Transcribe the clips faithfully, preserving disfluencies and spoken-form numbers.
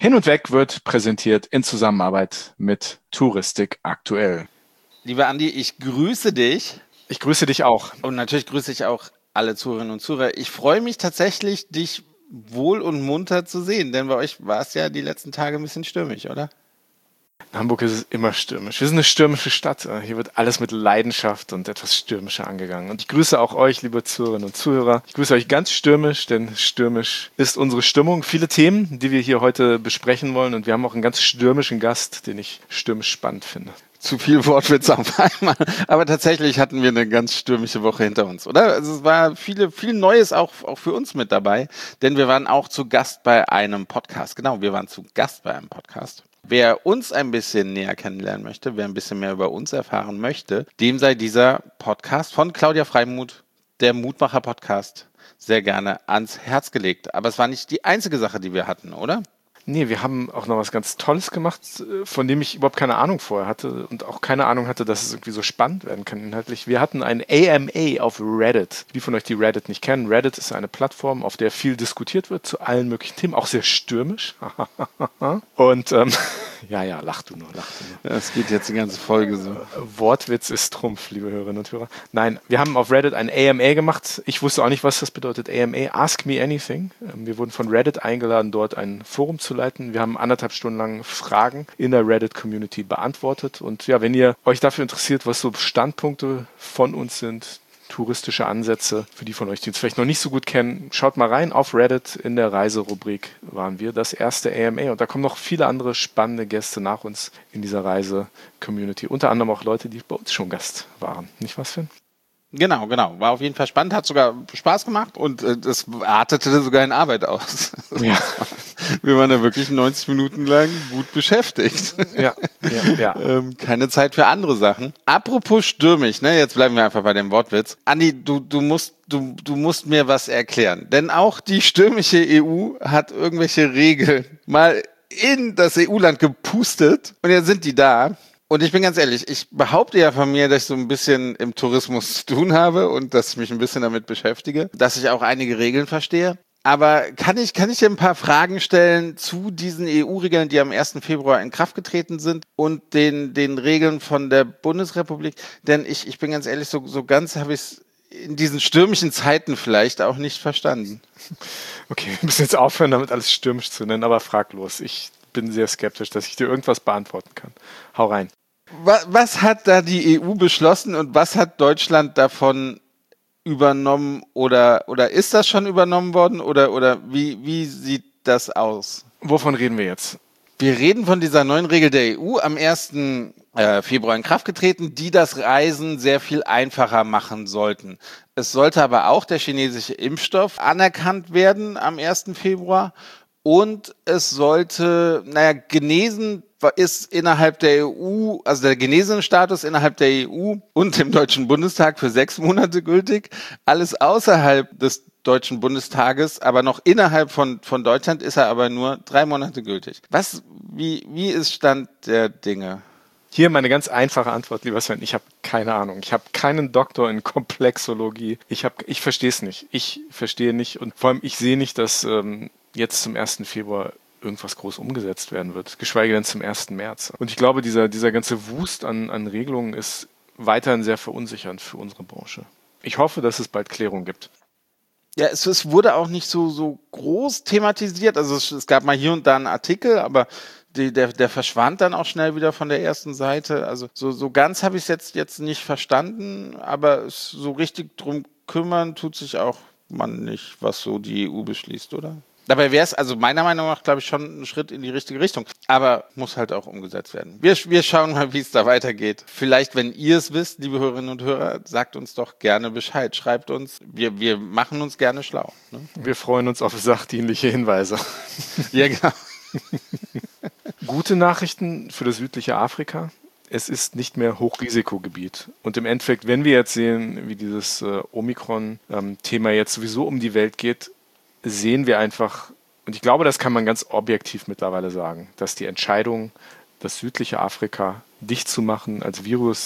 Hin und Weg wird präsentiert in Zusammenarbeit mit Touristik aktuell. Lieber Andi, ich grüße dich. Ich grüße dich auch. Und natürlich grüße ich auch alle Zuhörerinnen und Zuhörer. Ich freue mich tatsächlich, dich wohl und munter zu sehen, denn bei euch war es ja die letzten Tage ein bisschen stürmisch, oder? In Hamburg ist es immer stürmisch. Wir sind eine stürmische Stadt. Hier wird alles mit Leidenschaft und etwas stürmischer angegangen. Und ich grüße auch euch, liebe Zuhörerinnen und Zuhörer. Ich grüße euch ganz stürmisch, denn stürmisch ist unsere Stimmung. Viele Themen, die wir hier heute besprechen wollen. Und wir haben auch einen ganz stürmischen Gast, den ich stürmisch spannend finde. Zu viel Wortwitz auf einmal. Aber tatsächlich hatten wir eine ganz stürmische Woche hinter uns, oder? Also es war viele, viel Neues auch, auch für uns mit dabei, denn wir waren auch zu Gast bei einem Podcast. Genau, wir waren zu Gast bei einem Podcast. Wer uns ein bisschen näher kennenlernen möchte, wer ein bisschen mehr über uns erfahren möchte, dem sei dieser Podcast von Claudia Freimuth, der Mutmacher-Podcast, sehr gerne ans Herz gelegt. Aber es war nicht die einzige Sache, die wir hatten, oder? Nee, wir haben auch noch was ganz Tolles gemacht, von dem ich überhaupt keine Ahnung vorher hatte und auch keine Ahnung hatte, dass es irgendwie so spannend werden kann inhaltlich. Wir hatten ein A M A auf Reddit. Die von euch, die Reddit nicht kennen, Reddit ist eine Plattform, auf der viel diskutiert wird zu allen möglichen Themen, auch sehr stürmisch. Und ähm, ja, ja, lach du nur, lach du nur. Das geht jetzt die ganze Folge so. Wortwitz ist Trumpf, liebe Hörerinnen und Hörer. Nein, wir haben auf Reddit ein A M A gemacht. Ich wusste auch nicht, was das bedeutet. A M A, Ask Me Anything. Wir wurden von Reddit eingeladen, dort ein Forum zu leiten. Wir haben anderthalb Stunden lang Fragen in der Reddit-Community beantwortet. Und ja, wenn ihr euch dafür interessiert, was so Standpunkte von uns sind, touristische Ansätze, für die von euch, die uns vielleicht noch nicht so gut kennen, schaut mal rein. Auf Reddit in der Reiserubrik waren wir das erste A M A. Und da kommen noch viele andere spannende Gäste nach uns in dieser Reise-Community. Unter anderem auch Leute, die bei uns schon Gast waren. Nicht was, Finn? Genau, genau. War auf jeden Fall spannend, hat sogar Spaß gemacht und äh, das artete sogar in Arbeit aus. Ja. Wir waren da wirklich neunzig Minuten lang gut beschäftigt. Ja, ja, ja. ähm, keine Zeit für andere Sachen. Apropos stürmisch, ne? Jetzt bleiben wir einfach bei dem Wortwitz. Andi, du, du musst, du, du musst mir was erklären. Denn auch die stürmische E U hat irgendwelche Regeln mal in das E U-Land gepustet und jetzt sind die da. Und ich bin ganz ehrlich, ich behaupte ja von mir, dass ich so ein bisschen im Tourismus zu tun habe und dass ich mich ein bisschen damit beschäftige, dass ich auch einige Regeln verstehe. Aber kann ich, kann ich dir ein paar Fragen stellen zu diesen E U-Regeln, die am ersten Februar in Kraft getreten sind und den, den Regeln von der Bundesrepublik? Denn ich, ich bin ganz ehrlich, so, so ganz habe ich es in diesen stürmischen Zeiten vielleicht auch nicht verstanden. Okay, wir müssen jetzt aufhören, damit alles stürmisch zu nennen, aber frag los. Ich bin sehr skeptisch, dass ich dir irgendwas beantworten kann. Hau rein. Was, was hat da die E U beschlossen und was hat Deutschland davon übernommen oder, oder ist das schon übernommen worden oder, oder wie, wie sieht das aus? Wovon reden wir jetzt? Wir reden von dieser neuen Regel der E U, am ersten Februar in Kraft getreten, die das Reisen sehr viel einfacher machen sollten. Es sollte aber auch der chinesische Impfstoff anerkannt werden am ersten Februar und es sollte, naja, genesen ist innerhalb der E U, also der genesene Status innerhalb der E U und dem Deutschen Bundestag für sechs Monate gültig. Alles außerhalb des Deutschen Bundestages, aber noch innerhalb von, von Deutschland ist er aber nur drei Monate gültig. Was, wie, wie ist Stand der Dinge? Hier meine ganz einfache Antwort, lieber Sven. Ich habe keine Ahnung. Ich habe keinen Doktor in Komplexologie. Ich, hab, ich verstehe es nicht. Ich verstehe nicht und vor allem ich sehe nicht, dass ähm, jetzt zum ersten Februar irgendwas groß umgesetzt werden wird, geschweige denn zum ersten März. Und ich glaube, dieser, dieser ganze Wust an, an Regelungen ist weiterhin sehr verunsichernd für unsere Branche. Ich hoffe, dass es bald Klärung gibt. Ja, es, es wurde auch nicht so, so groß thematisiert. Also es, es gab mal hier und da einen Artikel, aber die, der, der verschwand dann auch schnell wieder von der ersten Seite. Also so, so ganz habe ich es jetzt, jetzt nicht verstanden, aber es, so richtig drum kümmern tut sich auch man nicht, was so die E U beschließt, oder? Dabei wäre es, also meiner Meinung nach, glaube ich, schon ein Schritt in die richtige Richtung. Aber muss halt auch umgesetzt werden. Wir, wir schauen mal, wie es da weitergeht. Vielleicht, wenn ihr es wisst, liebe Hörerinnen und Hörer, sagt uns doch gerne Bescheid. Schreibt uns. Wir, wir machen uns gerne schlau. Ne? Wir freuen uns auf sachdienliche Hinweise. Ja, genau. Gute Nachrichten für das südliche Afrika. Es ist nicht mehr Hochrisikogebiet. Und im Endeffekt, wenn wir jetzt sehen, wie dieses äh, Omikron-Thema jetzt sowieso um die Welt geht, sehen wir einfach, und ich glaube, das kann man ganz objektiv mittlerweile sagen, dass die Entscheidung, das südliche Afrika dicht zu machen, als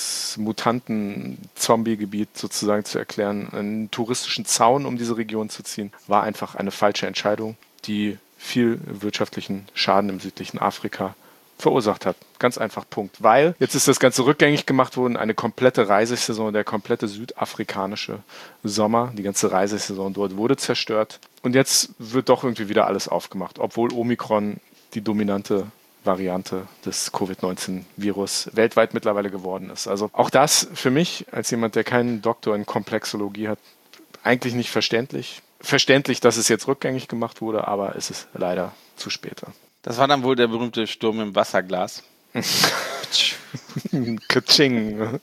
Virus-Mutanten-Zombie-Gebiet sozusagen zu erklären, einen touristischen Zaun um diese Region zu ziehen, war einfach eine falsche Entscheidung, die viel wirtschaftlichen Schaden im südlichen Afrika verursacht hat. Ganz einfach, Punkt. Weil jetzt ist das Ganze rückgängig gemacht worden, eine komplette Reisesaison, der komplette südafrikanische Sommer, die ganze Reisesaison dort wurde zerstört. Und jetzt wird doch irgendwie wieder alles aufgemacht, obwohl Omikron die dominante Variante des Covid neunzehn Virus weltweit mittlerweile geworden ist. Also auch das für mich, als jemand, der keinen Doktor in Komplexologie hat, eigentlich nicht verständlich. Verständlich, dass es jetzt rückgängig gemacht wurde, aber es ist leider zu spät. Das war dann wohl der berühmte Sturm im Wasserglas. Katsching.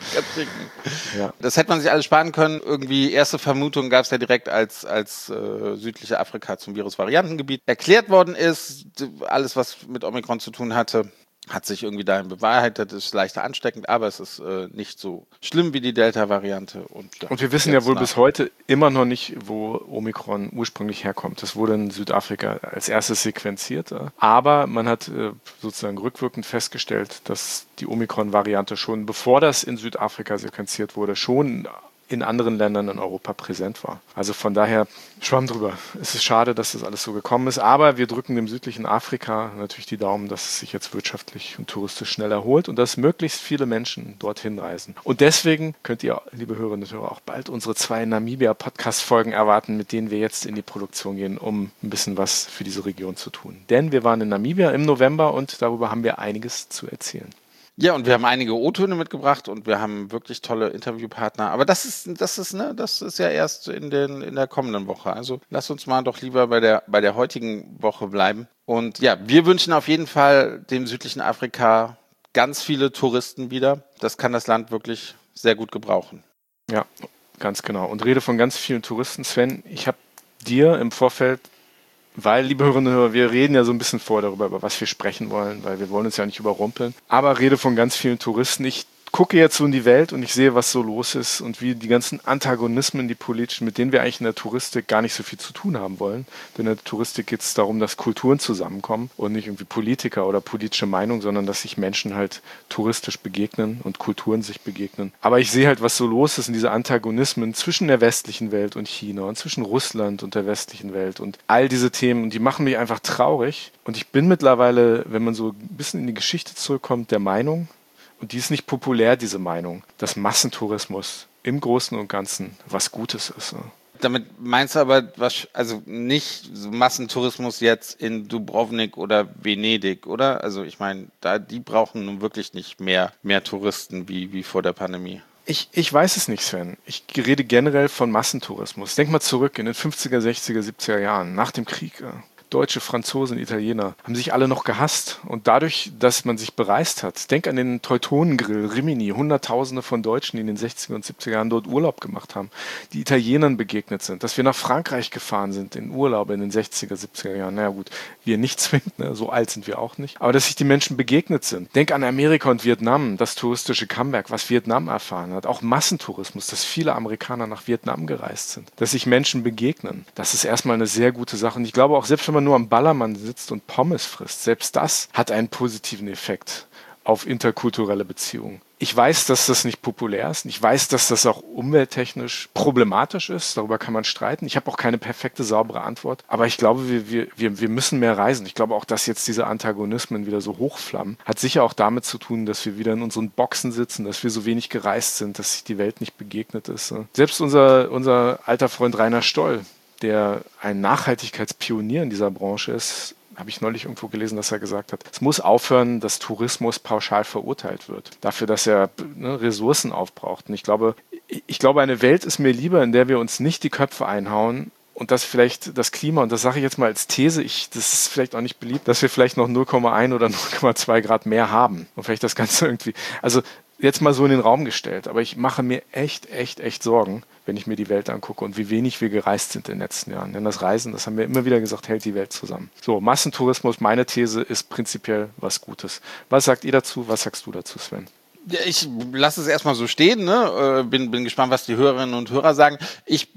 Ja. Das hätte man sich alles sparen können. Irgendwie erste Vermutung gab es ja direkt, als, als äh, südliche Afrika zum Virusvariantengebiet erklärt worden ist. Alles, was mit Omikron zu tun hatte, hat sich irgendwie dahin bewahrheitet. Es ist leichter ansteckend, aber es ist äh, nicht so schlimm wie die Delta-Variante. Und, ja, und wir wissen ja wohl nach. bis heute immer noch nicht, wo Omikron ursprünglich herkommt. Das wurde in Südafrika als erstes sequenziert. Aber man hat äh, sozusagen rückwirkend festgestellt, dass die Omikron-Variante schon, bevor das in Südafrika sequenziert wurde, schon in anderen Ländern in Europa präsent war. Also von daher, schwamm drüber. Es ist schade, dass das alles so gekommen ist, aber wir drücken dem südlichen Afrika natürlich die Daumen, dass es sich jetzt wirtschaftlich und touristisch schnell erholt und dass möglichst viele Menschen dorthin reisen. Und deswegen könnt ihr, liebe Hörerinnen und Hörer, auch bald unsere zwei Namibia-Podcast-Folgen erwarten, mit denen wir jetzt in die Produktion gehen, um ein bisschen was für diese Region zu tun. Denn wir waren in Namibia im November und darüber haben wir einiges zu erzählen. Ja, und wir haben einige O-Töne mitgebracht und wir haben wirklich tolle Interviewpartner. Aber das ist, das ist, ne, das ist ja erst in den, in der kommenden Woche. Also lasst uns mal doch lieber bei der, bei der heutigen Woche bleiben. Und ja, wir wünschen auf jeden Fall dem südlichen Afrika ganz viele Touristen wieder. Das kann das Land wirklich sehr gut gebrauchen. Ja, ganz genau. Und rede von ganz vielen Touristen. Sven, ich habe dir im Vorfeld, weil, liebe Hörerinnen und Hörer, wir reden ja so ein bisschen vor darüber, über was wir sprechen wollen, weil wir wollen uns ja nicht überrumpeln. Aber rede von ganz vielen Touristen. Ich gucke jetzt so in die Welt und ich sehe, was so los ist und wie die ganzen Antagonismen, die politischen, mit denen wir eigentlich in der Touristik gar nicht so viel zu tun haben wollen. Denn in der Touristik geht es darum, dass Kulturen zusammenkommen und nicht irgendwie Politiker oder politische Meinung, sondern dass sich Menschen halt touristisch begegnen und Kulturen sich begegnen. Aber ich sehe halt, was so los ist in diese Antagonismen zwischen der westlichen Welt und China und zwischen Russland und der westlichen Welt und all diese Themen. Und die machen mich einfach traurig. Und ich bin mittlerweile, wenn man so ein bisschen in die Geschichte zurückkommt, der Meinung, und die ist nicht populär, diese Meinung, dass Massentourismus im Großen und Ganzen was Gutes ist. Damit meinst du aber, was, also nicht so Massentourismus jetzt in Dubrovnik oder Venedig, oder? Also ich meine, da die brauchen nun wirklich nicht mehr, mehr Touristen wie, wie vor der Pandemie. Ich, ich weiß es nicht, Sven. Ich rede generell von Massentourismus. Denk mal zurück in den fünfziger, sechziger, siebziger Jahren, nach dem Krieg. Deutsche, Franzosen, Italiener haben sich alle noch gehasst. Und dadurch, dass man sich bereist hat, denk an den Teutonengrill, Rimini, Hunderttausende von Deutschen, die in den sechziger und siebziger Jahren dort Urlaub gemacht haben, die Italienern begegnet sind, dass wir nach Frankreich gefahren sind in Urlaub in den sechziger, siebziger Jahren. Naja gut, wir nicht zwingend, ne? So alt sind wir auch nicht. Aber dass sich die Menschen begegnet sind. Denk an Amerika und Vietnam, das touristische Comeback, was Vietnam erfahren hat. Auch Massentourismus, dass viele Amerikaner nach Vietnam gereist sind. Dass sich Menschen begegnen. Das ist erstmal eine sehr gute Sache. Und ich glaube auch, selbst wenn man nur am Ballermann sitzt und Pommes frisst, selbst das hat einen positiven Effekt auf interkulturelle Beziehungen. Ich weiß, dass das nicht populär ist. Ich weiß, dass das auch umwelttechnisch problematisch ist. Darüber kann man streiten. Ich habe auch keine perfekte, saubere Antwort. Aber ich glaube, wir, wir, wir, wir müssen mehr reisen. Ich glaube auch, dass jetzt diese Antagonismen wieder so hochflammen, hat sicher auch damit zu tun, dass wir wieder in unseren Boxen sitzen, dass wir so wenig gereist sind, dass sich die Welt nicht begegnet ist. Selbst unser, unser alter Freund Rainer Stoll, der ein Nachhaltigkeitspionier in dieser Branche ist, habe ich neulich irgendwo gelesen, dass er gesagt hat, es muss aufhören, dass Tourismus pauschal verurteilt wird. Dafür, dass er ne, Ressourcen aufbraucht. Und ich glaube, ich glaube, eine Welt ist mir lieber, in der wir uns nicht die Köpfe einhauen und dass vielleicht das Klima, und das sage ich jetzt mal als These, ich, das ist vielleicht auch nicht beliebt, dass wir vielleicht noch null Komma eins oder null Komma zwei Grad mehr haben. Und vielleicht das Ganze irgendwie, also jetzt mal so in den Raum gestellt. Aber ich mache mir echt, echt, echt Sorgen, wenn ich mir die Welt angucke und wie wenig wir gereist sind in den letzten Jahren. Denn das Reisen, das haben wir immer wieder gesagt, hält die Welt zusammen. So, Massentourismus, meine These, ist prinzipiell was Gutes. Was sagt ihr dazu? Was sagst du dazu, Sven? Ja, ich lasse es erstmal so stehen, ne? Bin, bin gespannt, was die Hörerinnen und Hörer sagen. Ich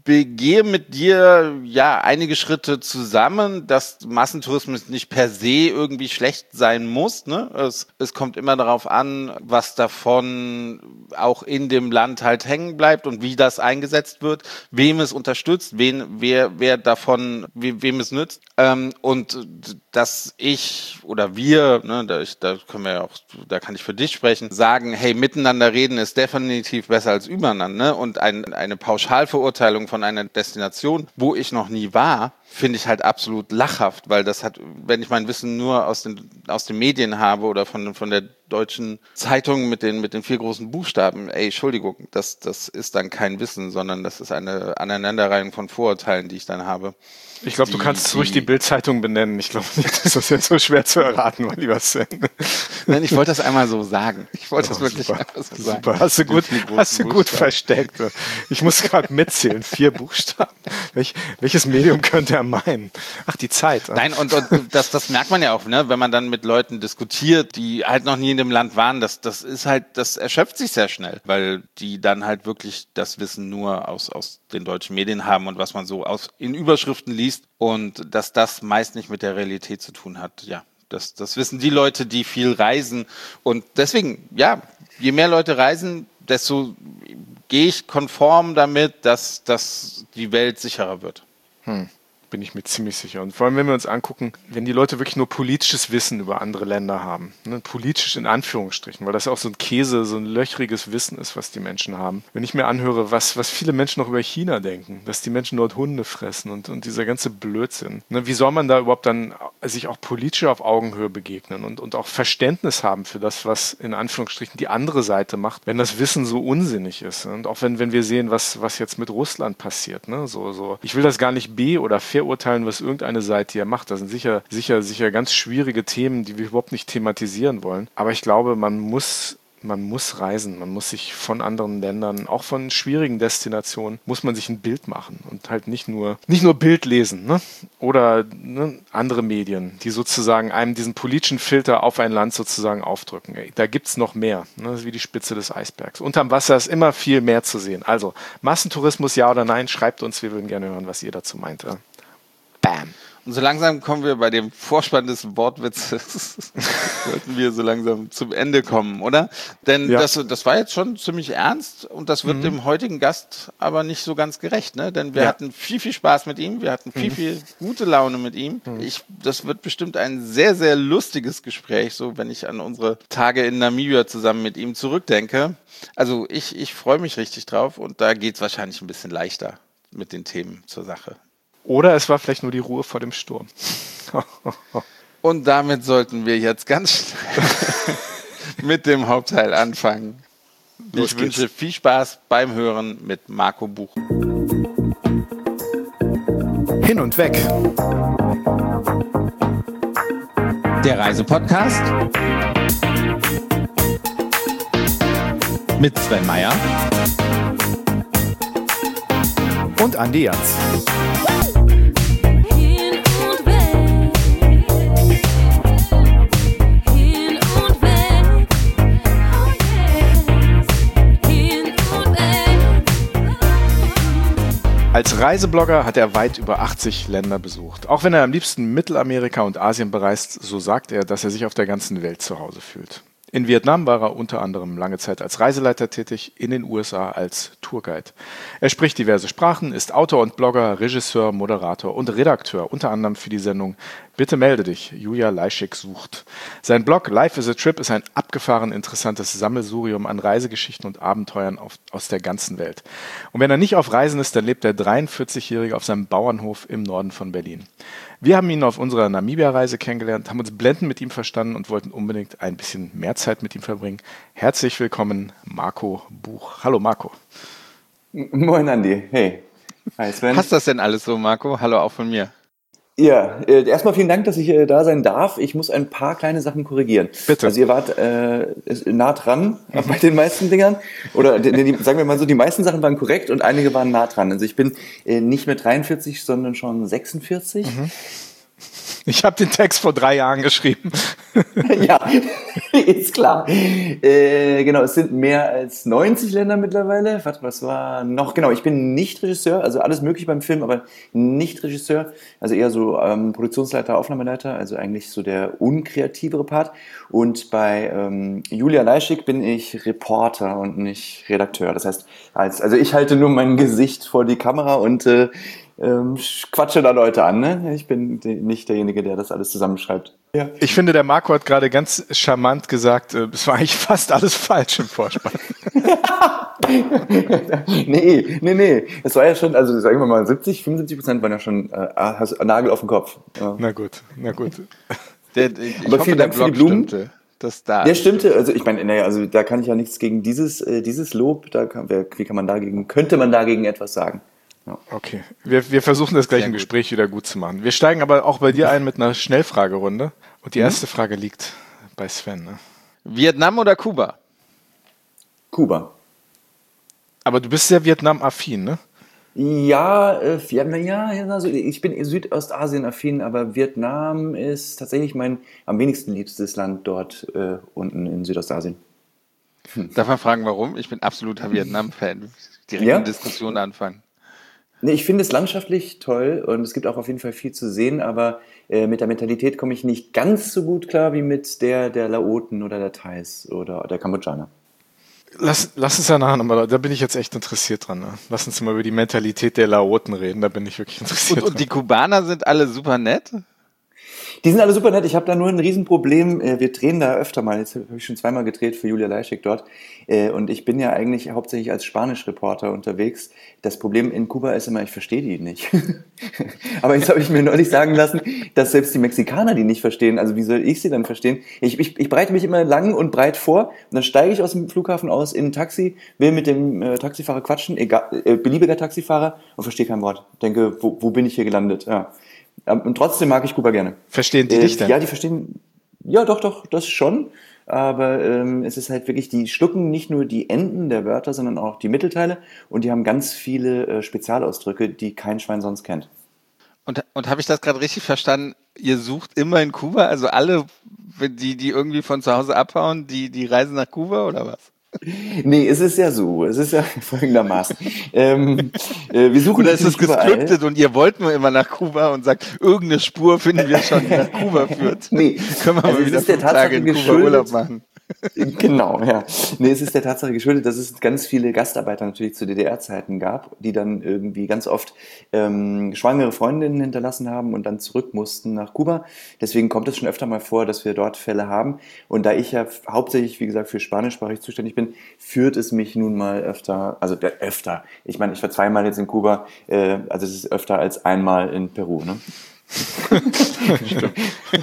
begehe mit dir ja einige Schritte zusammen, dass Massentourismus nicht per se irgendwie schlecht sein muss. Ne? Es, es kommt immer darauf an, was davon auch in dem Land halt hängen bleibt und wie das eingesetzt wird, wem es unterstützt, wen, wer, wer davon, we, wem es nützt. Ähm, und dass ich oder wir, ne, da, ich, da können wir ja auch, da kann ich für dich sprechen, sagen, hey, miteinander reden ist definitiv besser als übereinander. Ne? Und ein, eine Pauschalverurteilung von einer Destination, wo ich noch nie war, finde ich halt absolut lachhaft, weil das hat, wenn ich mein Wissen nur aus den, aus den Medien habe oder von, von der deutschen Zeitung mit den, mit den vier großen Buchstaben, ey, Entschuldigung, das, das ist dann kein Wissen, sondern das ist eine Aneinanderreihung von Vorurteilen, die ich dann habe. Ich glaube, du kannst die, ruhig die Bild-Zeitung benennen. Ich glaube nicht, dass das jetzt so schwer zu erraten, mein lieber Sven. Nein, ich wollte das einmal so sagen. Ich wollte oh, das wirklich super, einfach so super. sagen. Hast du gut, hast du gut versteckt. Ich muss gerade mitzählen. Vier Buchstaben. Welch, welches Medium könnte er meinen? Ach, die Zeit. Nein, und, und das, das merkt man ja auch, ne, wenn man dann mit Leuten diskutiert, die halt noch nie in dem Land waren. Das, das ist halt, das erschöpft sich sehr schnell, weil die dann halt wirklich das Wissen nur aus, aus den deutschen Medien haben und was man so aus, in Überschriften liest. Und dass das meist nicht mit der Realität zu tun hat, ja, das, das wissen die Leute, die viel reisen. Und deswegen, ja, je mehr Leute reisen, desto gehe ich konform damit, dass, dass die Welt sicherer wird. Hm. Bin ich mir ziemlich sicher. Und vor allem, wenn wir uns angucken, wenn die Leute wirklich nur politisches Wissen über andere Länder haben, ne, politisch in Anführungsstrichen, weil das auch so ein Käse, so ein löchriges Wissen ist, was die Menschen haben. Wenn ich mir anhöre, was, was viele Menschen noch über China denken, dass die Menschen dort Hunde fressen und, und dieser ganze Blödsinn. Ne, wie soll man da überhaupt dann sich auch politisch auf Augenhöhe begegnen und, und auch Verständnis haben für das, was in Anführungsstrichen die andere Seite macht, wenn das Wissen so unsinnig ist. Und auch wenn, wenn wir sehen, was, was jetzt mit Russland passiert. Ne, so, so. Ich will das gar nicht be- oder ver urteilen, was irgendeine Seite hier macht. Das sind sicher, sicher, sicher ganz schwierige Themen, die wir überhaupt nicht thematisieren wollen. Aber ich glaube, man muss, man muss reisen. Man muss sich von anderen Ländern, auch von schwierigen Destinationen, muss man sich ein Bild machen und halt nicht nur, nicht nur Bild lesen, ne? Oder ne, andere Medien, die sozusagen einem diesen politischen Filter auf ein Land sozusagen aufdrücken. Ey, da gibt's noch mehr. Ne? Das ist wie die Spitze des Eisbergs. Unterm Wasser ist immer viel mehr zu sehen. Also, Massentourismus, ja oder nein? Schreibt uns, wir würden gerne hören, was ihr dazu meint. Bam. Und so langsam kommen wir bei dem Vorspann des Wortwitzes, sollten wir so langsam zum Ende kommen, oder? Denn ja. das, das war jetzt schon ziemlich ernst und das wird mhm. dem heutigen Gast aber nicht so ganz gerecht, ne? Denn wir ja. hatten viel, viel Spaß mit ihm, wir hatten viel, mhm. viel gute Laune mit ihm. Mhm. Ich, das wird bestimmt ein sehr, sehr lustiges Gespräch, so wenn ich an unsere Tage in Namibia zusammen mit ihm zurückdenke. Also ich, ich freue mich richtig drauf und da geht es wahrscheinlich ein bisschen leichter mit den Themen zur Sache. Oder es war vielleicht nur die Ruhe vor dem Sturm. Und damit sollten wir jetzt ganz schnell mit dem Hauptteil anfangen. Los ich geht's. Wünsche viel Spaß beim Hören mit Marco Buch. Hin und weg. Der Reisepodcast mit Sven Meyer und Andi Jans. Als Reiseblogger hat er weit über achtzig Länder besucht. Auch wenn er am liebsten Mittelamerika und Asien bereist, so sagt er, dass er sich auf der ganzen Welt zu Hause fühlt. In Vietnam war er unter anderem lange Zeit als Reiseleiter tätig, in den U S A als Tourguide. Er spricht diverse Sprachen, ist Autor und Blogger, Regisseur, Moderator und Redakteur, unter anderem für die Sendung Bitte melde dich, Julia Leischig sucht. Sein Blog Life is a Trip ist ein abgefahren interessantes Sammelsurium an Reisegeschichten und Abenteuern auf, aus der ganzen Welt. Und wenn er nicht auf Reisen ist, dann lebt der dreiundvierzigjährige auf seinem Bauernhof im Norden von Berlin. Wir haben ihn auf unserer Namibia-Reise kennengelernt, haben uns blendend mit ihm verstanden und wollten unbedingt ein bisschen mehr Zeit mit ihm verbringen. Herzlich willkommen, Marco Buch. Hallo Marco. Moin Andi, hey. Hi Sven. Passt das denn alles so, Marco? Hallo auch von mir. Ja, äh, erstmal vielen Dank, dass ich äh, da sein darf. Ich muss ein paar kleine Sachen korrigieren. Bitte. Also ihr wart äh, nah dran bei den meisten Dingern. Oder die, die, sagen wir mal so, die meisten Sachen waren korrekt und einige waren nah dran. Also ich bin äh, nicht mehr dreiundvierzig, sondern schon sechsundvierzig. Mhm. Ich habe den Text vor drei Jahren geschrieben. Ja, ist klar. Äh, genau, es sind mehr als neunzig Länder mittlerweile. Warte, was war noch? Genau, ich bin nicht Regisseur, also alles möglich beim Film, aber nicht Regisseur. Also eher so ähm, Produktionsleiter, Aufnahmeleiter, also eigentlich so der unkreativere Part. Und bei ähm, Julia Leischig bin ich Reporter und nicht Redakteur. Das heißt, als, also ich halte nur mein Gesicht vor die Kamera und äh, ähm, quatsche da Leute an. Ne? Ich bin de- nicht derjenige, der das alles zusammenschreibt. Ja. Ich finde, der Marco hat gerade ganz charmant gesagt, äh, es war eigentlich fast alles falsch im Vorspann. nee, nee, nee. Es war ja schon, also sagen wir mal, siebzig, fünfundsiebzig Prozent waren ja schon äh, hast, Nagel auf den Kopf. Ja. Na gut, na gut. Der, ich Aber hoffe, vielen der Dank für die Blog Blumen. stimmte. Das da Der stimmte, also ich meine, naja, also da kann ich ja nichts gegen dieses, äh, dieses Lob, da kann, wer, wie kann man dagegen, könnte man dagegen etwas sagen? Ja. Okay, wir, wir versuchen das gleich Sehr im gut. Gespräch wieder gut zu machen. Wir steigen aber auch bei dir ein mit einer Schnellfragerunde. Und die erste Frage liegt bei Sven. Ne? Vietnam oder Kuba? Kuba. Aber du bist sehr Vietnam-affin, ne? Ja, äh, Vietnam, ja, ja, also ich bin Südostasien-affin, aber Vietnam ist tatsächlich mein am wenigsten liebstes Land dort äh, unten in Südostasien. Darf man fragen, warum? Ich bin absoluter Vietnam-Fan. Direkt Ja? eine Diskussion anfangen. Nee, ich finde es landschaftlich toll und es gibt auch auf jeden Fall viel zu sehen, aber äh, mit der Mentalität komme ich nicht ganz so gut klar wie mit der der Laoten oder der Thais oder der Kambodschaner. Lass, lass uns ja nachher nochmal, da bin ich jetzt echt interessiert dran. Ne? Lass uns mal über die Mentalität der Laoten reden, da bin ich wirklich interessiert Und, und die Kubaner sind alle super nett? Die sind alle super nett. Ich habe da nur ein Riesenproblem. Äh, Wir drehen da öfter mal. Jetzt habe ich schon zweimal gedreht für Julia Leischig dort. Äh, Und ich bin ja eigentlich hauptsächlich als Spanisch-Reporter unterwegs. Das Problem in Kuba ist immer, ich verstehe die nicht. Aber jetzt habe ich mir neulich sagen lassen, dass selbst die Mexikaner die nicht verstehen. Also wie soll ich sie dann verstehen? Ich, ich, ich breite mich immer lang und breit vor. Und dann steige ich aus dem Flughafen aus in ein Taxi, will mit dem äh, Taxifahrer quatschen, egal, äh, beliebiger Taxifahrer, und verstehe kein Wort. Denke, wo, wo bin ich hier gelandet? Ja. Und trotzdem mag ich Kuba gerne. Verstehen die äh, dich denn? Ja, die verstehen, ja doch, doch, das schon. Aber ähm, es ist halt wirklich, die schlucken nicht nur die Enden der Wörter, sondern auch die Mittelteile. Und die haben ganz viele äh, Spezialausdrücke, die kein Schwein sonst kennt. Und, und habe ich das gerade richtig verstanden? Ihr sucht immer in Kuba, also alle, die, die irgendwie von zu Hause abhauen, die, die reisen nach Kuba oder was? Nee, es ist ja so, es ist ja folgendermaßen. ähm, äh, wir suchen Oder ist es natürlich überall. gescriptet und ihr wollt nur immer nach Kuba und sagt, irgendeine Spur finden wir schon, die nach Kuba führt? Nee, Können wir also mal es wieder ist der fünf Tage Tatsache in Kuba geschuldet- Urlaub machen? Genau, ja. Nee, es ist der Tatsache geschuldet, dass es ganz viele Gastarbeiter natürlich zu D D R-Zeiten gab, die dann irgendwie ganz oft ähm, schwangere Freundinnen hinterlassen haben und dann zurück mussten nach Kuba. Deswegen kommt es schon öfter mal vor, dass wir dort Fälle haben. Und da ich ja hauptsächlich, wie gesagt, für spanischsprachig zuständig bin, führt es mich nun mal öfter, also äh, öfter. Ich meine, ich war zweimal jetzt in Kuba, äh, also es ist öfter als einmal in Peru, ne? Stimmt.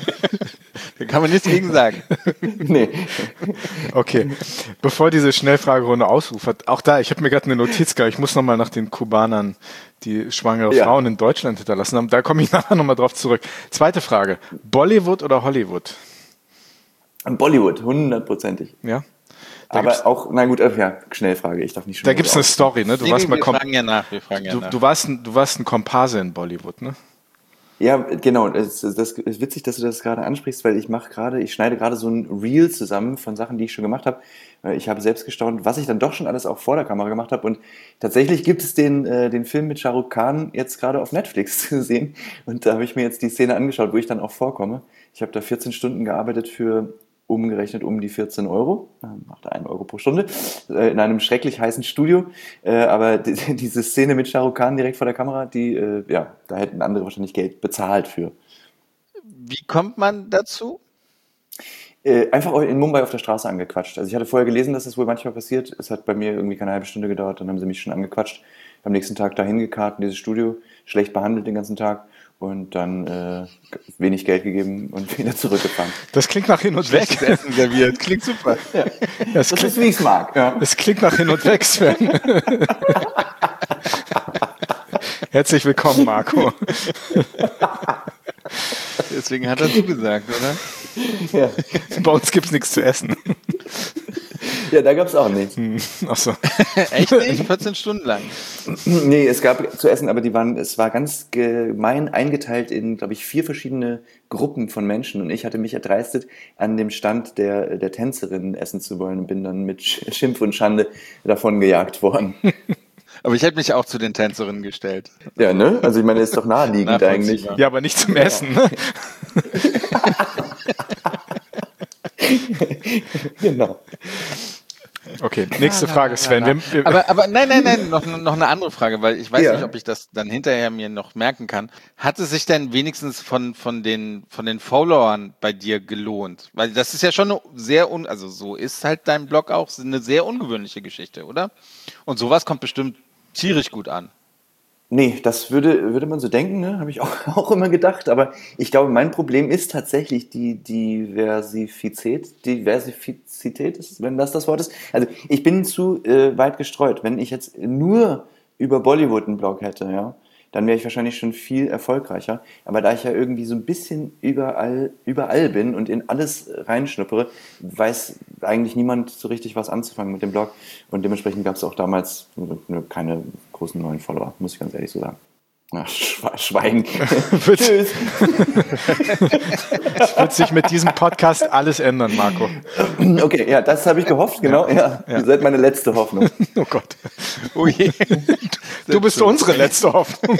Da kann man nichts gegen sagen. Nee. Okay, bevor diese Schnellfragerunde ausufert, auch da, ich habe mir gerade eine Notiz gemacht, ich muss nochmal nach den Kubanern, die schwangere Ja. Frauen in Deutschland hinterlassen haben, da komme ich nachher nochmal drauf zurück. Zweite Frage, Bollywood oder Hollywood? Bollywood, hundertprozentig. Ja? Da Aber gibt's, auch, na gut, äh, ja, Schnellfrage, ich darf nicht schon da wieder gibt's eine aus- Story, ne? Du Nee, warst nee, mal wir kom- fragen ja nach, wir fragen ja du, nach. du warst ein, du warst ein Komparse in Bollywood, ne? Ja, genau. Es das ist witzig, dass du das gerade ansprichst, weil ich mache gerade, ich schneide gerade so ein Reel zusammen von Sachen, die ich schon gemacht habe. Ich habe selbst gestaunt, was ich dann doch schon alles auch vor der Kamera gemacht habe. Und tatsächlich gibt es den, äh, den Film mit Shah Rukh Khan jetzt gerade auf Netflix zu sehen. Und da habe ich mir jetzt die Szene angeschaut, wo ich dann auch vorkomme. Ich habe da vierzehn Stunden gearbeitet für umgerechnet um die vierzehn Euro, macht ein Euro pro Stunde, äh, in einem schrecklich heißen Studio. Äh, aber die, diese Szene mit Shah Rukh Khan direkt vor der Kamera, die, äh, ja, da hätten andere wahrscheinlich Geld bezahlt für. Wie kommt man dazu? Äh, einfach in Mumbai auf der Straße angequatscht. Also ich hatte vorher gelesen, dass das wohl manchmal passiert. Es hat bei mir irgendwie keine halbe Stunde gedauert, dann haben sie mich schon angequatscht. Am nächsten Tag dahin gekarrt in dieses Studio, schlecht behandelt den ganzen Tag und dann äh, wenig Geld gegeben und wieder zurückgefahren. Das klingt nach hin und weg. Schlechtes Essen serviert, klingt super. Ja, das, Das klingt, ist, wie ich es mag. Ja. das klingt nach hin und weg, Sven. Herzlich willkommen, Marco. Deswegen hat er zugesagt, oder? Ja. Bei uns gibt's nichts zu essen. Ja, da gab es auch nichts. Achso. Echt nicht? vierzehn Stunden lang? Nee, es gab zu essen, aber die waren, es war ganz gemein eingeteilt in, glaube ich, vier verschiedene Gruppen von Menschen. Und ich hatte mich erdreistet, an dem Stand der, der Tänzerin essen zu wollen und bin dann mit Schimpf und Schande davon gejagt worden. Aber ich hätte mich auch zu den Tänzerinnen gestellt. Ja, ne? Also ich meine, ist doch naheliegend eigentlich. Ja, aber nicht zum Essen, ne? Genau. Okay, nächste Frage, Sven. Wir, wir, aber, aber nein, nein, nein, noch, noch eine andere Frage, weil ich weiß Ja. nicht, ob ich das dann hinterher mir noch merken kann. Hat es sich denn wenigstens von, von den, von den Followern bei dir gelohnt? Weil das ist ja schon eine sehr, un, also so ist halt dein Blog auch eine sehr ungewöhnliche Geschichte, oder? Und sowas kommt bestimmt tierisch gut an. Nee, das würde, würde man so denken, ne? Habe ich auch, auch immer gedacht. Aber ich glaube, mein Problem ist tatsächlich die Diversifizität. Diversifizität, ist, wenn das das Wort ist. Also ich bin zu äh, weit gestreut. Wenn ich jetzt nur über Bollywood einen Blog hätte, ja, dann wäre ich wahrscheinlich schon viel erfolgreicher. Aber da ich ja irgendwie so ein bisschen überall, überall bin und in alles reinschnuppere, weiß eigentlich niemand so richtig, was anzufangen mit dem Blog. Und dementsprechend gab es auch damals keine großen neuen Follower, muss ich ganz ehrlich so sagen. Ach, Schweigen. Tschüss. Es wird sich mit diesem Podcast alles ändern, Marco. Okay, ja, das habe ich gehofft, genau. Ja, ja. Ja. Ihr seid meine letzte Hoffnung. Oh Gott. Oh je. Du bist unsere letzte Hoffnung.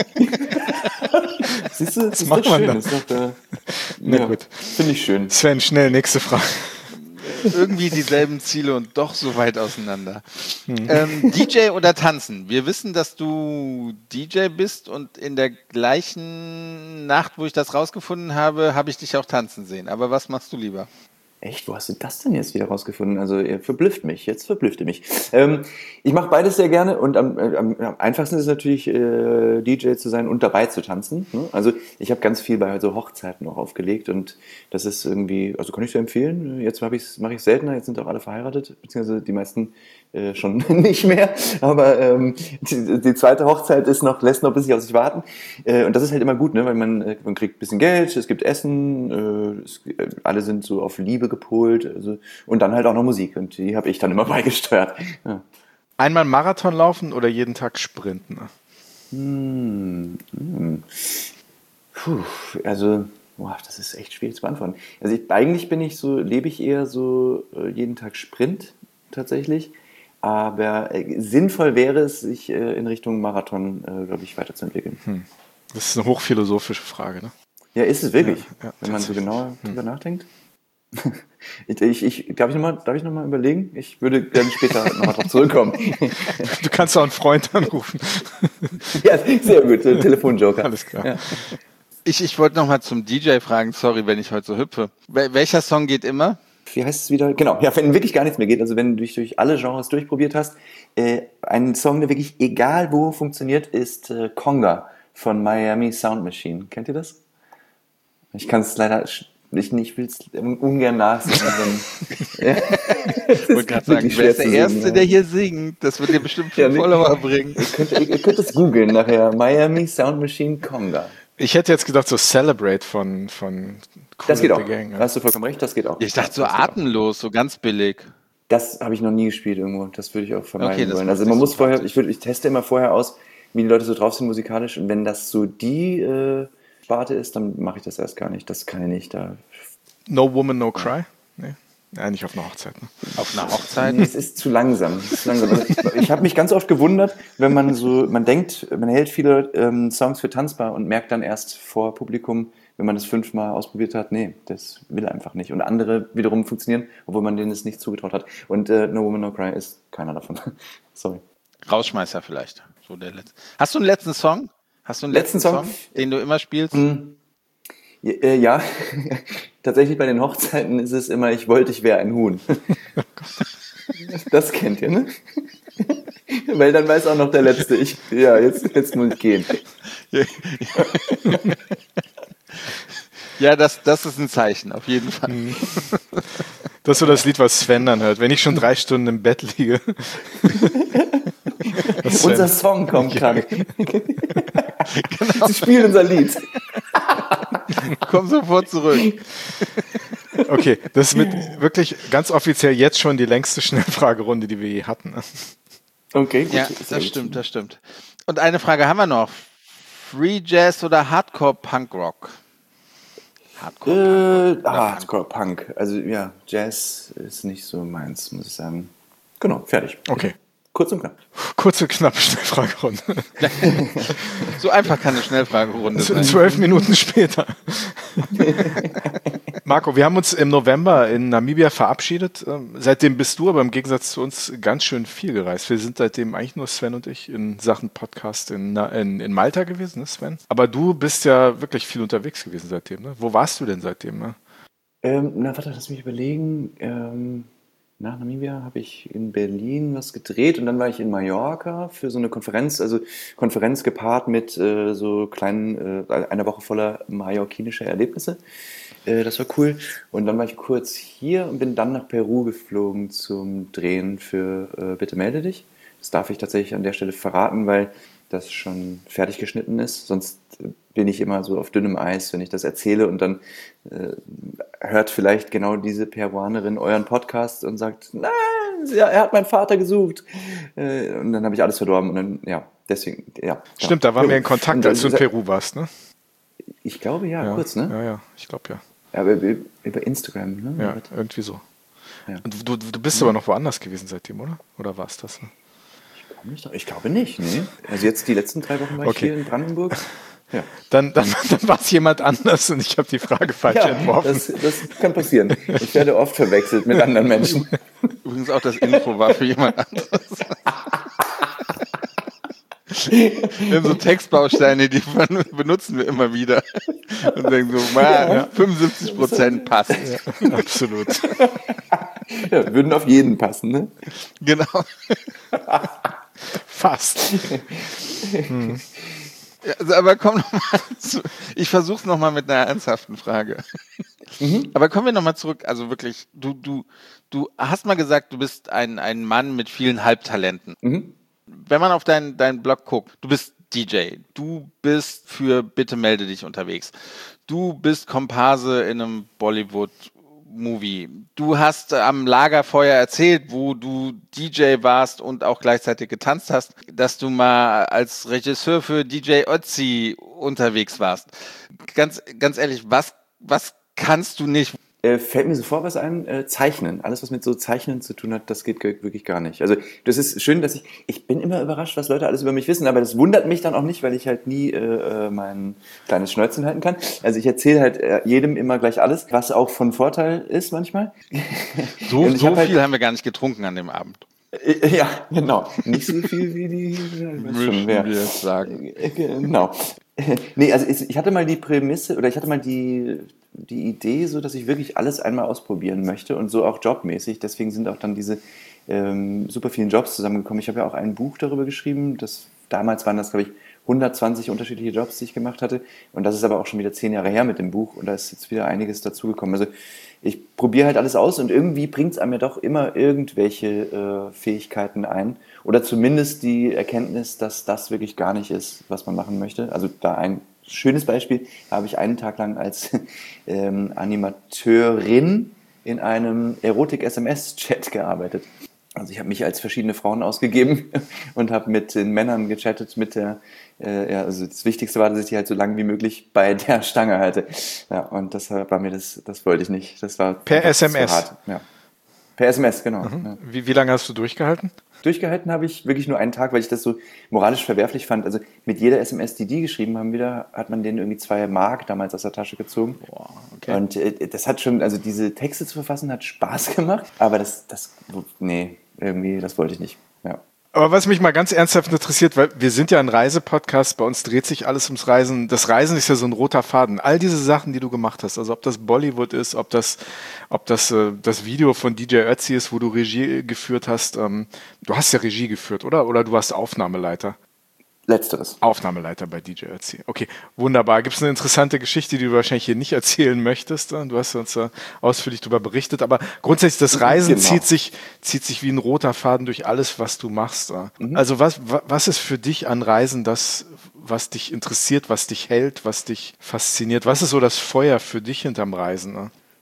Siehst du, das ist macht doch man schön. dann. Das ist doch, äh, Na ja, gut. finde ich schön. Sven, schnell, nächste Frage. Irgendwie dieselben Ziele und doch so weit auseinander. Ähm, D J oder tanzen? Wir wissen, dass du D J bist und in der gleichen Nacht, wo ich das rausgefunden habe, habe ich dich auch tanzen sehen. Aber was machst du lieber? Echt, wo hast du das denn jetzt wieder rausgefunden? Also ihr verblüfft mich, jetzt verblüfft ihr mich. Ähm, ich mache beides sehr gerne und am, äh, am, am einfachsten ist es natürlich, äh, D J zu sein und dabei zu tanzen. Ne? Also ich habe ganz viel bei so Hochzeiten auch aufgelegt und das ist irgendwie, also kann ich sehr empfehlen. Jetzt mache ich es mach seltener, jetzt sind auch alle verheiratet, beziehungsweise die meisten äh, schon nicht mehr. Aber ähm, die, die zweite Hochzeit ist noch, lässt noch ein bisschen auf sich warten. Äh, und das ist halt immer gut, ne? Weil man, äh, man kriegt ein bisschen Geld, es gibt Essen, äh, es, äh, alle sind so auf Liebe gepolt, also, und dann halt auch noch Musik und die habe ich dann immer beigesteuert. Ja. Einmal Marathon laufen oder jeden Tag sprinten? Hm, hm. Puh, also, boah, das ist echt schwierig zu beantworten. Also ich, eigentlich bin ich so, lebe ich eher so äh, jeden Tag Sprint tatsächlich, aber äh, sinnvoll wäre es, sich äh, in Richtung Marathon, äh, glaube ich, weiterzuentwickeln. Hm. Das ist eine hochphilosophische Frage, ne? Ja, ist es wirklich, Ja, ja, wenn man so tatsächlich. genauer drüber nachdenkt. Ich, ich, ich, darf ich nochmal noch mal überlegen? Ich würde dann später nochmal drauf zurückkommen. Du kannst auch einen Freund anrufen. Ja, sehr gut, so ein Telefonjoker. Alles klar. Ja. Ich, ich wollte noch mal zum D J fragen, sorry, wenn ich heute so hüpfe. Wel- welcher Song geht immer? Wie heißt es wieder? Genau, ja, wenn wirklich gar nichts mehr geht, also wenn du dich durch alle Genres durchprobiert hast, äh, ein Song, der wirklich egal wo funktioniert, ist äh, Conga von Miami Sound Machine. Kennt ihr das? Ich kann es leider, sch- ich, ich will es ungern nachsingen. Ja. Ich wollte gerade sagen, wer ist der Erste, der hier singt? Das wird dir bestimmt Ja, fünf nee. Follower bringen. Ihr könnt, ihr, ihr könnt es googeln nachher. Miami Sound Machine Conga. Ich hätte jetzt gedacht, so Celebrate von, von Cool Das geht and auch. the Gang. Ja. Hast du vollkommen recht, das geht auch. Ich dachte so Das geht auch. atemlos, so ganz billig. Das habe ich noch nie gespielt irgendwo. Das würde ich auch vermeiden Okay, das wollen. macht Also sich man muss so vorher, praktisch. ich, würde, ich teste immer vorher aus, wie die Leute so drauf sind musikalisch. Und wenn das so die äh, Sparte ist, dann mache ich das erst gar nicht. Das kann ich nicht. Da. No Woman, No Cry? Nee. Ja, nicht auf einer Hochzeit. Ne? Auf einer Hochzeit? Nee, es ist zu langsam. Es ist zu langsam. Also ich habe mich ganz oft gewundert, wenn man so, man denkt, man hält viele ähm, Songs für tanzbar und merkt dann erst vor Publikum, wenn man das fünfmal ausprobiert hat, nee, das will einfach nicht. Und andere wiederum funktionieren, obwohl man denen es nicht zugetraut hat. Und äh, No Woman, No Cry ist keiner davon. Sorry. Rausschmeißer vielleicht. So der letzte. Hast du einen letzten Song? Hast du einen letzten, Letzten Song, Song? den du immer spielst? Ja, äh, ja. Tatsächlich bei den Hochzeiten ist es immer, ich wollte, ich wäre ein Huhn. Das kennt ihr, ne? Weil dann weiß auch noch der Letzte, ich, ja, jetzt, jetzt muss ich gehen. Ja, das, das ist ein Zeichen, auf jeden Fall. Das ist so das Lied, was Sven dann hört. Wenn ich schon drei Stunden im Bett liege. Was Sven- Unser Song kommt Ja. gerade. Sie spielen unser Lied. Komm sofort zurück. Okay, das ist mit wirklich ganz offiziell jetzt schon die längste Schnellfragerunde, die wir je hatten. Okay, gut. Ja, das stimmt, das stimmt. Und eine Frage haben wir noch. Free Jazz oder Hardcore Punk Rock? Hardcore Punk. Äh, Hardcore Punk. Also ja, Jazz ist nicht so meins, muss ich sagen. Genau, fertig. Okay. Kurz und knapp. Kurze, knappe Schnellfragerunde. So einfach kann eine Schnellfragerunde sein. Zwölf Minuten später. Marco, wir haben uns im November in Namibia verabschiedet. Seitdem bist du aber im Gegensatz zu uns ganz schön viel gereist. Wir sind seitdem eigentlich nur Sven und ich in Sachen Podcast in, in, in Malta gewesen, ne Sven? Aber du bist ja wirklich viel unterwegs gewesen seitdem, ne? Wo warst du denn seitdem, ne? Ähm, na, warte, lass mich überlegen. Ähm, nach Namibia habe ich in Berlin was gedreht und dann war ich in Mallorca für so eine Konferenz, also Konferenz gepaart mit äh, so kleinen, äh, einer Woche voller mallorquinischer Erlebnisse. Äh, das war cool. Und dann war ich kurz hier und bin dann nach Peru geflogen zum Drehen für äh, Bitte melde dich. Das darf ich tatsächlich an der Stelle verraten, weil das schon fertig geschnitten ist. Sonst bin ich immer so auf dünnem Eis, wenn ich das erzähle und dann äh, hört vielleicht genau diese Peruanerin euren Podcast und sagt, nein, ja, er hat meinen Vater gesucht. Äh, und dann habe ich alles verdorben und dann, ja, deswegen, ja. Stimmt, da waren wir in Kontakt, als du in Peru warst, ne? Ich glaube, ja, ja kurz, ne? Ja, ja, ich glaube, ja. Ja, aber über Instagram, ne? Ja, irgendwie so. Ja. Und du, du bist ja. aber noch woanders gewesen seitdem, oder? Oder war es das? Ne? Ich glaube nicht, nee. Also jetzt die letzten drei Wochen war okay. ich hier in Brandenburg. Ja. Dann, dann, dann war es jemand anders und ich habe die Frage falsch ja, entworfen. Das, das kann passieren. Ich werde oft verwechselt mit anderen Menschen. Übrigens auch das Info war für jemand anderes. Wir haben so Textbausteine, die benutzen wir immer wieder. Und denken so, ja, fünfundsiebzig Prozent passt. Ja, absolut. Ja, würden auf jeden passen, ne? Genau. Fast. Hm. Ja, also, aber komm noch mal zu, ich versuche es nochmal mit einer ernsthaften Frage. Mhm. Aber kommen wir nochmal zurück, also wirklich, du, du, du hast mal gesagt, du bist ein, ein Mann mit vielen Halbtalenten. Mhm. Wenn man auf deinen deinen Blog guckt, du bist D J, du bist für Bitte melde dich unterwegs, du bist Komparse in einem Bollywood-Movie, du hast am Lagerfeuer erzählt, wo du D J warst und auch gleichzeitig getanzt hast, dass du mal als Regisseur für D J Ötzi unterwegs warst. Ganz, ganz ehrlich, was, was kannst du nicht? Äh, fällt mir sofort was ein, äh, Zeichnen. Alles, was mit so Zeichnen zu tun hat, das geht g- wirklich gar nicht. Also das ist schön, dass ich, ich bin immer überrascht, was Leute alles über mich wissen, aber das wundert mich dann auch nicht, weil ich halt nie äh, mein kleines Schnäuzchen halten kann. Also ich erzähle halt äh, jedem immer gleich alles, was auch von Vorteil ist manchmal. So, so hab viel halt, haben wir gar nicht getrunken an dem Abend. Äh, ja, genau. Nicht so viel wie die... Müssen wir jetzt sagen. Äh, genau. Nee, also ich hatte mal die Prämisse, oder ich hatte mal die... die Idee, so dass ich wirklich alles einmal ausprobieren möchte und so auch jobmäßig. Deswegen sind auch dann diese ähm, super vielen Jobs zusammengekommen. Ich habe ja auch ein Buch darüber geschrieben. Das, damals waren das, glaube ich, hundertzwanzig unterschiedliche Jobs, die ich gemacht hatte. Und das ist aber auch schon wieder zehn Jahre her mit dem Buch. Und da ist jetzt wieder einiges dazugekommen. Also ich probiere halt alles aus und irgendwie bringt es einem ja doch immer irgendwelche äh, Fähigkeiten ein. Oder zumindest die Erkenntnis, dass das wirklich gar nicht ist, was man machen möchte. Also da ein schönes Beispiel, da habe ich einen Tag lang als ähm, Animateurin in einem Erotik-S M S-Chat gearbeitet. Also ich habe mich als verschiedene Frauen ausgegeben und habe mit den Männern gechattet mit der, äh, ja, also das Wichtigste war, dass ich die halt so lange wie möglich bei der Stange halte. Ja, und das war mir das, das wollte ich nicht. Das war per S M S. Zu hart. Ja. Per S M S, genau. Mhm. Ja. Wie, wie lange hast du durchgehalten? Durchgehalten habe ich wirklich nur einen Tag, weil ich das so moralisch verwerflich fand. Also mit jeder S M S, die die geschrieben haben, wieder hat man denen irgendwie zwei Mark damals aus der Tasche gezogen. Boah, okay. Und äh, das hat schon, also diese Texte zu verfassen, hat Spaß gemacht. Aber das, das, nee, irgendwie, das wollte ich nicht. Ja. Aber was mich mal ganz ernsthaft interessiert, weil wir sind ja ein Reisepodcast, bei uns dreht sich alles ums Reisen. Das Reisen ist ja so ein roter Faden. All diese Sachen, die du gemacht hast, also ob das Bollywood ist, ob das, ob das äh, das Video von D J Ötzi ist, wo du Regie geführt hast. Ähm, du hast ja Regie geführt, oder? Oder du warst Aufnahmeleiter? Letzteres. Aufnahmeleiter bei D J Ötzi. Okay, wunderbar. Gibt es eine interessante Geschichte, die du wahrscheinlich hier nicht erzählen möchtest? Du hast uns da ausführlich darüber berichtet, aber grundsätzlich das Reisen genau. zieht sich, zieht sich wie ein roter Faden durch alles, was du machst. Mhm. Also was, was ist für dich an Reisen das, was dich interessiert, was dich hält, was dich fasziniert? Was ist so das Feuer für dich hinterm Reisen?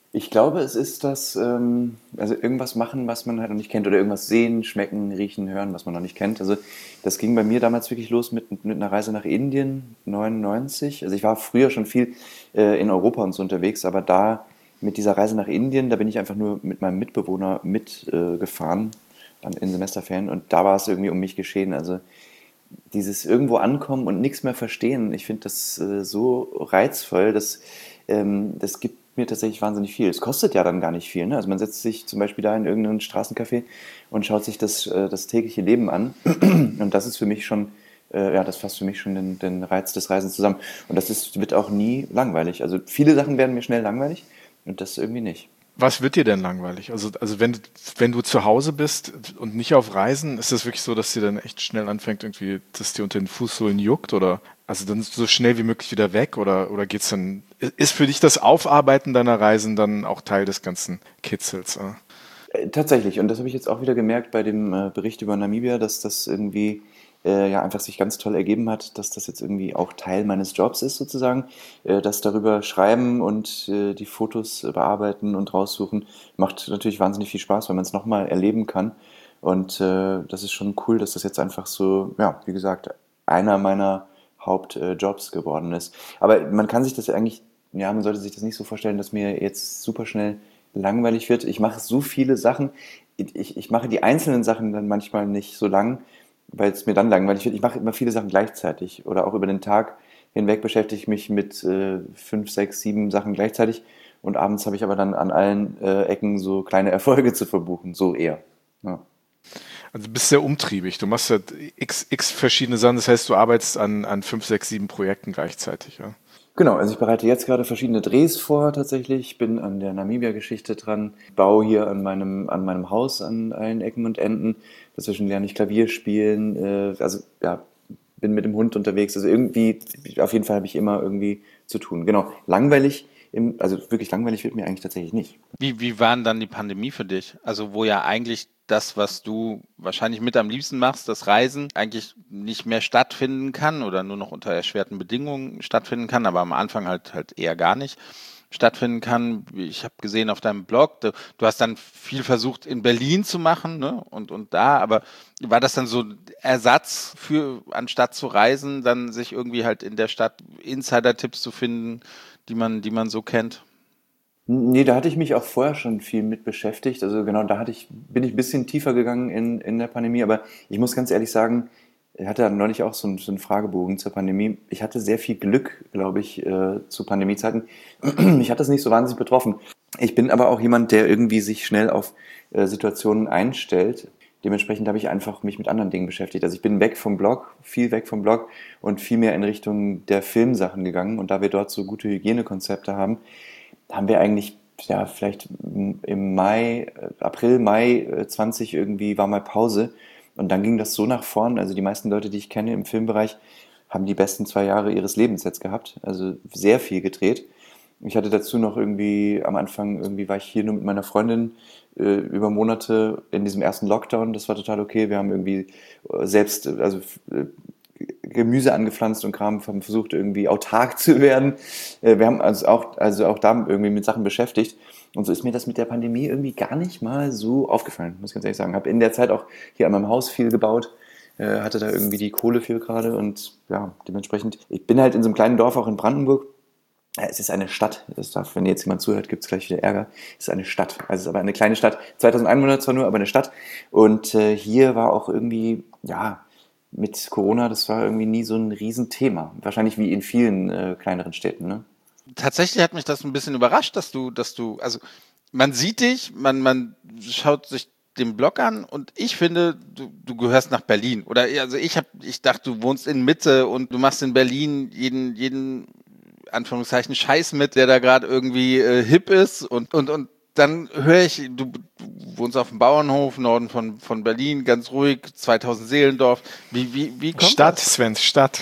Ich glaube, es ist das, ähm, also irgendwas machen, was man halt noch nicht kennt oder irgendwas sehen, schmecken, riechen, hören, was man noch nicht kennt. Also das ging bei mir damals wirklich los mit, mit einer Reise nach Indien, neunundneunzig. Also ich war früher schon viel äh, in Europa und so unterwegs, aber da mit dieser Reise nach Indien, da bin ich einfach nur mit meinem Mitbewohner mitgefahren äh, gefahren an- in Semesterferien und da war es irgendwie um mich geschehen. Also dieses irgendwo ankommen und nichts mehr verstehen, ich finde das äh, so reizvoll, dass ähm, das gibt mir tatsächlich wahnsinnig viel. Es kostet ja dann gar nicht viel. Ne? Also man setzt sich zum Beispiel da in irgendein Straßencafé und schaut sich das, äh, das tägliche Leben an. Und das ist für mich schon, äh, ja, das fasst für mich schon den, den Reiz des Reisens zusammen. Und das ist, wird auch nie langweilig. Also viele Sachen werden mir schnell langweilig und das irgendwie nicht. Was wird dir denn langweilig? Also, also wenn, du- wenn du zu Hause bist und nicht auf Reisen, ist das wirklich so, dass dir dann echt schnell anfängt, irgendwie, dass dir unter den Fußsohlen juckt oder also dann so schnell wie möglich wieder weg oder, oder geht's dann, ist für dich das Aufarbeiten deiner Reisen dann auch Teil des ganzen Kitzels? Äh? Äh, Tatsächlich, und das habe ich jetzt auch wieder gemerkt bei dem äh, Bericht über Namibia, dass das irgendwie äh, ja einfach sich ganz toll ergeben hat, dass das jetzt irgendwie auch Teil meines Jobs ist sozusagen. Äh, das darüber schreiben und äh, die Fotos äh, bearbeiten und raussuchen, macht natürlich wahnsinnig viel Spaß, weil man es nochmal erleben kann. Und äh, das ist schon cool, dass das jetzt einfach so, ja, wie gesagt, einer meiner Hauptjobs geworden ist. Aber man kann sich das eigentlich, ja, man sollte sich das nicht so vorstellen, dass mir jetzt super schnell langweilig wird. Ich mache so viele Sachen. Ich, ich mache die einzelnen Sachen dann manchmal nicht so lang, weil es mir dann langweilig wird. Ich mache immer viele Sachen gleichzeitig oder auch über den Tag hinweg beschäftige ich mich mit äh, fünf, sechs, sieben Sachen gleichzeitig und abends habe ich aber dann an allen äh, Ecken so kleine Erfolge zu verbuchen, so eher. Ja. Also du bist sehr umtriebig. Du machst ja x, x verschiedene Sachen. Das heißt, du arbeitest an, an fünf, sechs, sieben Projekten gleichzeitig. Ja. Genau, also ich bereite jetzt gerade verschiedene Drehs vor tatsächlich, bin an der Namibia-Geschichte dran, baue hier an meinem, an meinem Haus an allen Ecken und Enden, dazwischen lerne ich Klavier spielen, äh, also ja, bin mit dem Hund unterwegs, also irgendwie, auf jeden Fall habe ich immer irgendwie zu tun. Genau, langweilig, im, also wirklich langweilig wird mir eigentlich tatsächlich nicht. Wie, wie war denn dann die Pandemie für dich? Also wo ja eigentlich das, was du wahrscheinlich mit am liebsten machst, das Reisen, eigentlich nicht mehr stattfinden kann oder nur noch unter erschwerten Bedingungen stattfinden kann, aber am Anfang halt halt eher gar nicht stattfinden kann. Ich habe gesehen auf deinem Blog, du, du hast dann viel versucht in Berlin zu machen, ne? Und und da, aber war das dann so Ersatz für, anstatt zu reisen, dann sich irgendwie halt in der Stadt Insider-Tipps zu finden, die man, die man so kennt? Nee, da hatte ich mich auch vorher schon viel mit beschäftigt. Also genau, da hatte ich, bin ich ein bisschen tiefer gegangen in, in der Pandemie. Aber ich muss ganz ehrlich sagen, ich hatte ja neulich auch so einen, so einen Fragebogen zur Pandemie. Ich hatte sehr viel Glück, glaube ich, äh, zu Pandemiezeiten. Mich hat das nicht so wahnsinnig betroffen. Ich bin aber auch jemand, der irgendwie sich schnell auf äh, Situationen einstellt. Dementsprechend habe ich einfach mich mit anderen Dingen beschäftigt. Also ich bin weg vom Blog, viel weg vom Blog und viel mehr in Richtung der Filmsachen gegangen. Und da wir dort so gute Hygienekonzepte haben, haben wir eigentlich, ja, vielleicht im Mai, äh, April, Mai äh, zwanzig irgendwie war mal Pause. Und dann ging das so nach vorn. Also die meisten Leute, die ich kenne im Filmbereich, haben die besten zwei Jahre ihres Lebens jetzt gehabt. Also sehr viel gedreht. Ich hatte dazu noch irgendwie, am Anfang irgendwie war ich hier nur mit meiner Freundin äh, über Monate in diesem ersten Lockdown. Das war total okay. Wir haben irgendwie äh, selbst, also äh, Gemüse angepflanzt und Kram, haben versucht irgendwie autark zu werden. Äh, Wir haben uns auch, also auch da irgendwie mit Sachen beschäftigt. Und so ist mir das mit der Pandemie irgendwie gar nicht mal so aufgefallen, muss ich ganz ehrlich sagen. Habe in der Zeit auch hier an meinem Haus viel gebaut, äh, hatte da irgendwie die Kohle für gerade und ja, dementsprechend, ich bin halt in so einem kleinen Dorf auch in Brandenburg. Ja, es ist eine Stadt, das darf, wenn jetzt jemand zuhört, gibt es gleich wieder Ärger. Es ist eine Stadt, also es ist aber eine kleine Stadt, zweitausend Einwohner zwar nur, aber eine Stadt. Und äh, hier war auch irgendwie, ja, mit Corona, das war irgendwie nie so ein Riesenthema. Wahrscheinlich wie in vielen äh, kleineren Städten, ne? Tatsächlich hat mich das ein bisschen überrascht, dass du, dass du, also man sieht dich, man, man schaut sich den Blog an und ich finde, du, du gehörst nach Berlin. Oder also ich habe, ich dachte, du wohnst in Mitte und du machst in Berlin jeden, jeden Anführungszeichen Scheiß mit, der da gerade irgendwie äh, hip ist und und und dann höre ich, du, du wohnst auf dem Bauernhof, Norden von, von Berlin, ganz ruhig, zweitausend Seelendorf. Wie, wie, wie kommt Stadt, das? Sven, Stadt.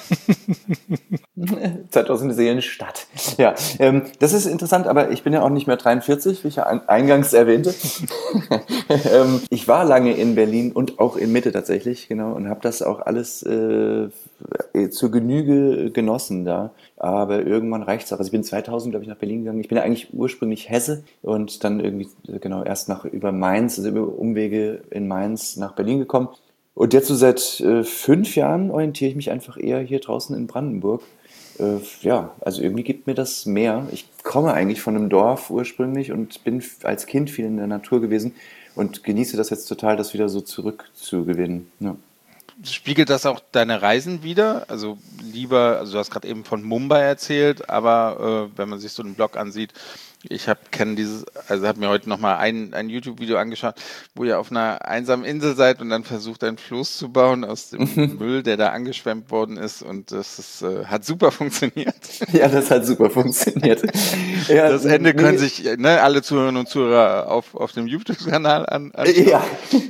zweitausend Seelen Stadt. Ja, ähm, das ist interessant, aber ich bin ja auch nicht mehr dreiundvierzig, wie ich ja eingangs erwähnte. ähm, ich war lange in Berlin und auch in Mitte tatsächlich, genau, und habe das auch alles äh, äh, zur Genüge genossen da, aber irgendwann reicht's auch. Also ich bin zweitausend, glaube ich, nach Berlin gegangen. Ich bin ja eigentlich ursprünglich Hesse und dann irgendwie, äh, genau, erst nach über Mainz, also über Umwege in Mainz nach Berlin gekommen. Und jetzt so seit äh, fünf Jahren orientiere ich mich einfach eher hier draußen in Brandenburg. Äh, ja, also irgendwie gibt mir das mehr. Ich komme eigentlich von einem Dorf ursprünglich und bin f- als Kind viel in der Natur gewesen und genieße das jetzt total, das wieder so zurückzugewinnen. Ja. Spiegelt das auch deine Reisen wider? Also lieber, also du hast gerade eben von Mumbai erzählt, aber äh, wenn man sich so einen Blog ansieht, ich habe kenne dieses, also habe mir heute nochmal ein, ein YouTube-Video angeschaut, wo ihr auf einer einsamen Insel seid und dann versucht, einen Floß zu bauen aus dem Müll, der da angeschwemmt worden ist, und das ist, äh, hat super funktioniert. Ja, das hat super funktioniert. Ja, Das Ende nee, können sich ne, alle Zuhörerinnen und Zuhörer auf, auf dem YouTube-Kanal an, anschauen. ja,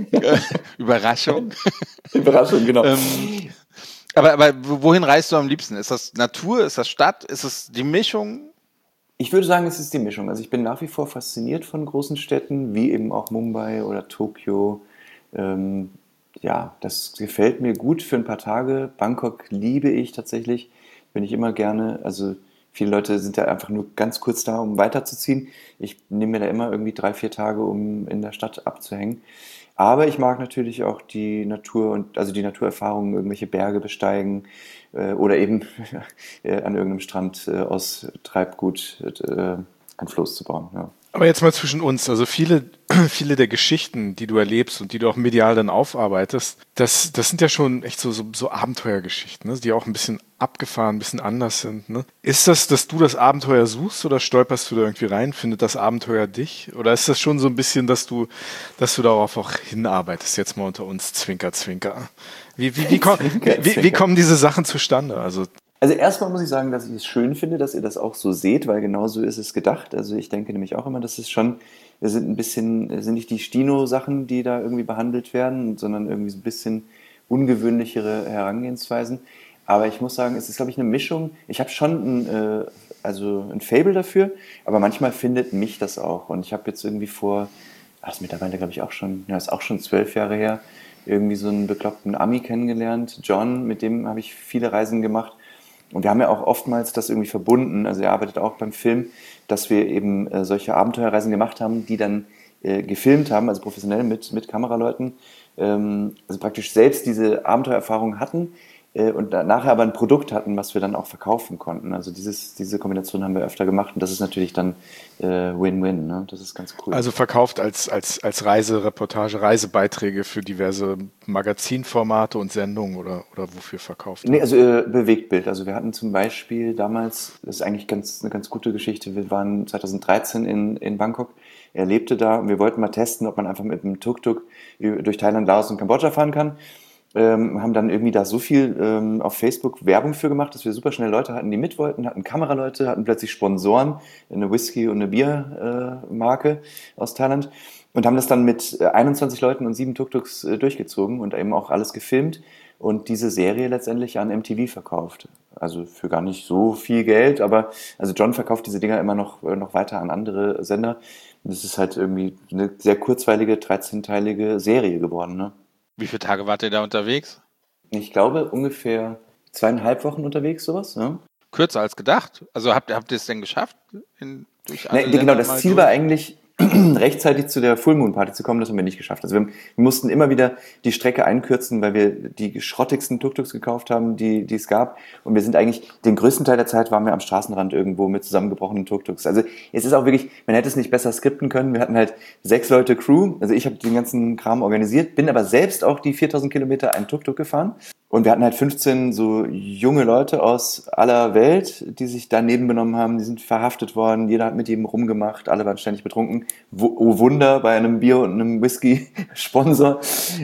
Überraschung. Überraschung, genau. Ähm, aber, aber wohin reist du am liebsten? Ist das Natur? Ist das Stadt? Ist es die Mischung? Ich würde sagen, es ist die Mischung. Also ich bin nach wie vor fasziniert von großen Städten, wie eben auch Mumbai oder Tokio. Ähm, ja, das gefällt mir gut für ein paar Tage. Bangkok liebe ich tatsächlich, bin ich immer gerne. Also viele Leute sind ja einfach nur ganz kurz da, um weiterzuziehen. Ich nehme mir da immer irgendwie drei, vier Tage, um in der Stadt abzuhängen. Aber ich mag natürlich auch die Natur und also die Naturerfahrungen, irgendwelche Berge besteigen äh, oder eben äh, an irgendeinem Strand äh, aus Treibgut äh, ein Floß zu bauen. Ja. Aber jetzt mal zwischen uns, also viele, viele der Geschichten, die du erlebst und die du auch medial dann aufarbeitest, das, das sind ja schon echt so, so, so Abenteuergeschichten, ne? Die auch ein bisschen abgefahren, ein bisschen anders sind. Ne? Ist das, dass du das Abenteuer suchst oder stolperst du da irgendwie rein? Findet das Abenteuer dich? Oder ist das schon so ein bisschen, dass du, dass du darauf auch hinarbeitest, jetzt mal unter uns, Zwinker, Zwinker? Wie, wie, wie, komm, wie, wie, wie kommen diese Sachen zustande? Also Also erstmal muss ich sagen, dass ich es schön finde, dass ihr das auch so seht, weil genau so ist es gedacht. Also ich denke nämlich auch immer, dass es schon, wir sind ein bisschen, es sind nicht die Stino-Sachen, die da irgendwie behandelt werden, sondern irgendwie so ein bisschen ungewöhnlichere Herangehensweisen. Aber ich muss sagen, es ist, glaube ich, eine Mischung. Ich habe schon ein, äh, also ein Faible dafür, aber manchmal findet mich das auch. Und ich habe jetzt irgendwie vor, ach, das ist mittlerweile, glaube ich, auch schon, ja, ist auch schon zwölf Jahre her, irgendwie so einen bekloppten Ami kennengelernt, John, mit dem habe ich viele Reisen gemacht. Und wir haben ja auch oftmals das irgendwie verbunden, also er arbeitet auch beim Film, dass wir eben äh, solche Abenteuerreisen gemacht haben, die dann äh, gefilmt haben, also professionell mit, mit Kameraleuten, ähm, also praktisch selbst diese Abenteuererfahrung hatten äh, und nachher aber ein Produkt hatten, was wir dann auch verkaufen konnten. Also dieses, diese Kombination haben wir öfter gemacht und das ist natürlich dann äh, Win-Win, ne? Das ist ganz cool. Also verkauft als, als, als Reisereportage, Reisebeiträge für diverse Magazinformate und Sendungen oder, oder wofür verkauft? Nee, also äh, Bewegtbild. Also wir hatten zum Beispiel damals, das ist eigentlich ganz, eine ganz gute Geschichte, wir waren zweitausenddreizehn in, in Bangkok, er lebte da und wir wollten mal testen, ob man einfach mit einem Tuk-Tuk durch Thailand, Laos und Kambodscha fahren kann. Ähm, haben dann irgendwie da so viel ähm, auf Facebook Werbung für gemacht, dass wir super schnell Leute hatten, die mit wollten, hatten Kameraleute, hatten plötzlich Sponsoren, eine Whisky- und eine Biermarke äh, aus Thailand und haben das dann mit einundzwanzig Leuten und sieben Tuk-Tuks äh, durchgezogen und eben auch alles gefilmt und diese Serie letztendlich an M T V verkauft. Also für gar nicht so viel Geld, aber also John verkauft diese Dinger immer noch, äh, noch weiter an andere Sender. Und es ist halt irgendwie eine sehr kurzweilige, dreizehnteilige Serie geworden, ne? Wie viele Tage wart ihr da unterwegs? Ich glaube, ungefähr zweieinhalb Wochen unterwegs, sowas. Ja? Kürzer als gedacht. Also habt, habt ihr es denn geschafft? In, durch alle Nee, genau, Länder das mal Ziel durch? war eigentlich, rechtzeitig zu der Full Moon Party zu kommen, das haben wir nicht geschafft. Also wir, wir mussten immer wieder die Strecke einkürzen, weil wir die schrottigsten Tuk-Tuks gekauft haben, die, die es gab. Und wir sind eigentlich, den größten Teil der Zeit waren wir am Straßenrand irgendwo mit zusammengebrochenen Tuk-Tuks. Also es ist auch wirklich, man hätte es nicht besser skripten können. Wir hatten halt sechs Leute Crew, also ich habe den ganzen Kram organisiert, bin aber selbst auch die viertausend Kilometer ein Tuk-Tuk gefahren. Und wir hatten halt fünfzehn so junge Leute aus aller Welt, die sich daneben benommen haben. Die sind verhaftet worden. Jeder hat mit jedem rumgemacht. Alle waren ständig betrunken. Wo, oh Wunder, bei einem Bier und einem Whisky-Sponsor.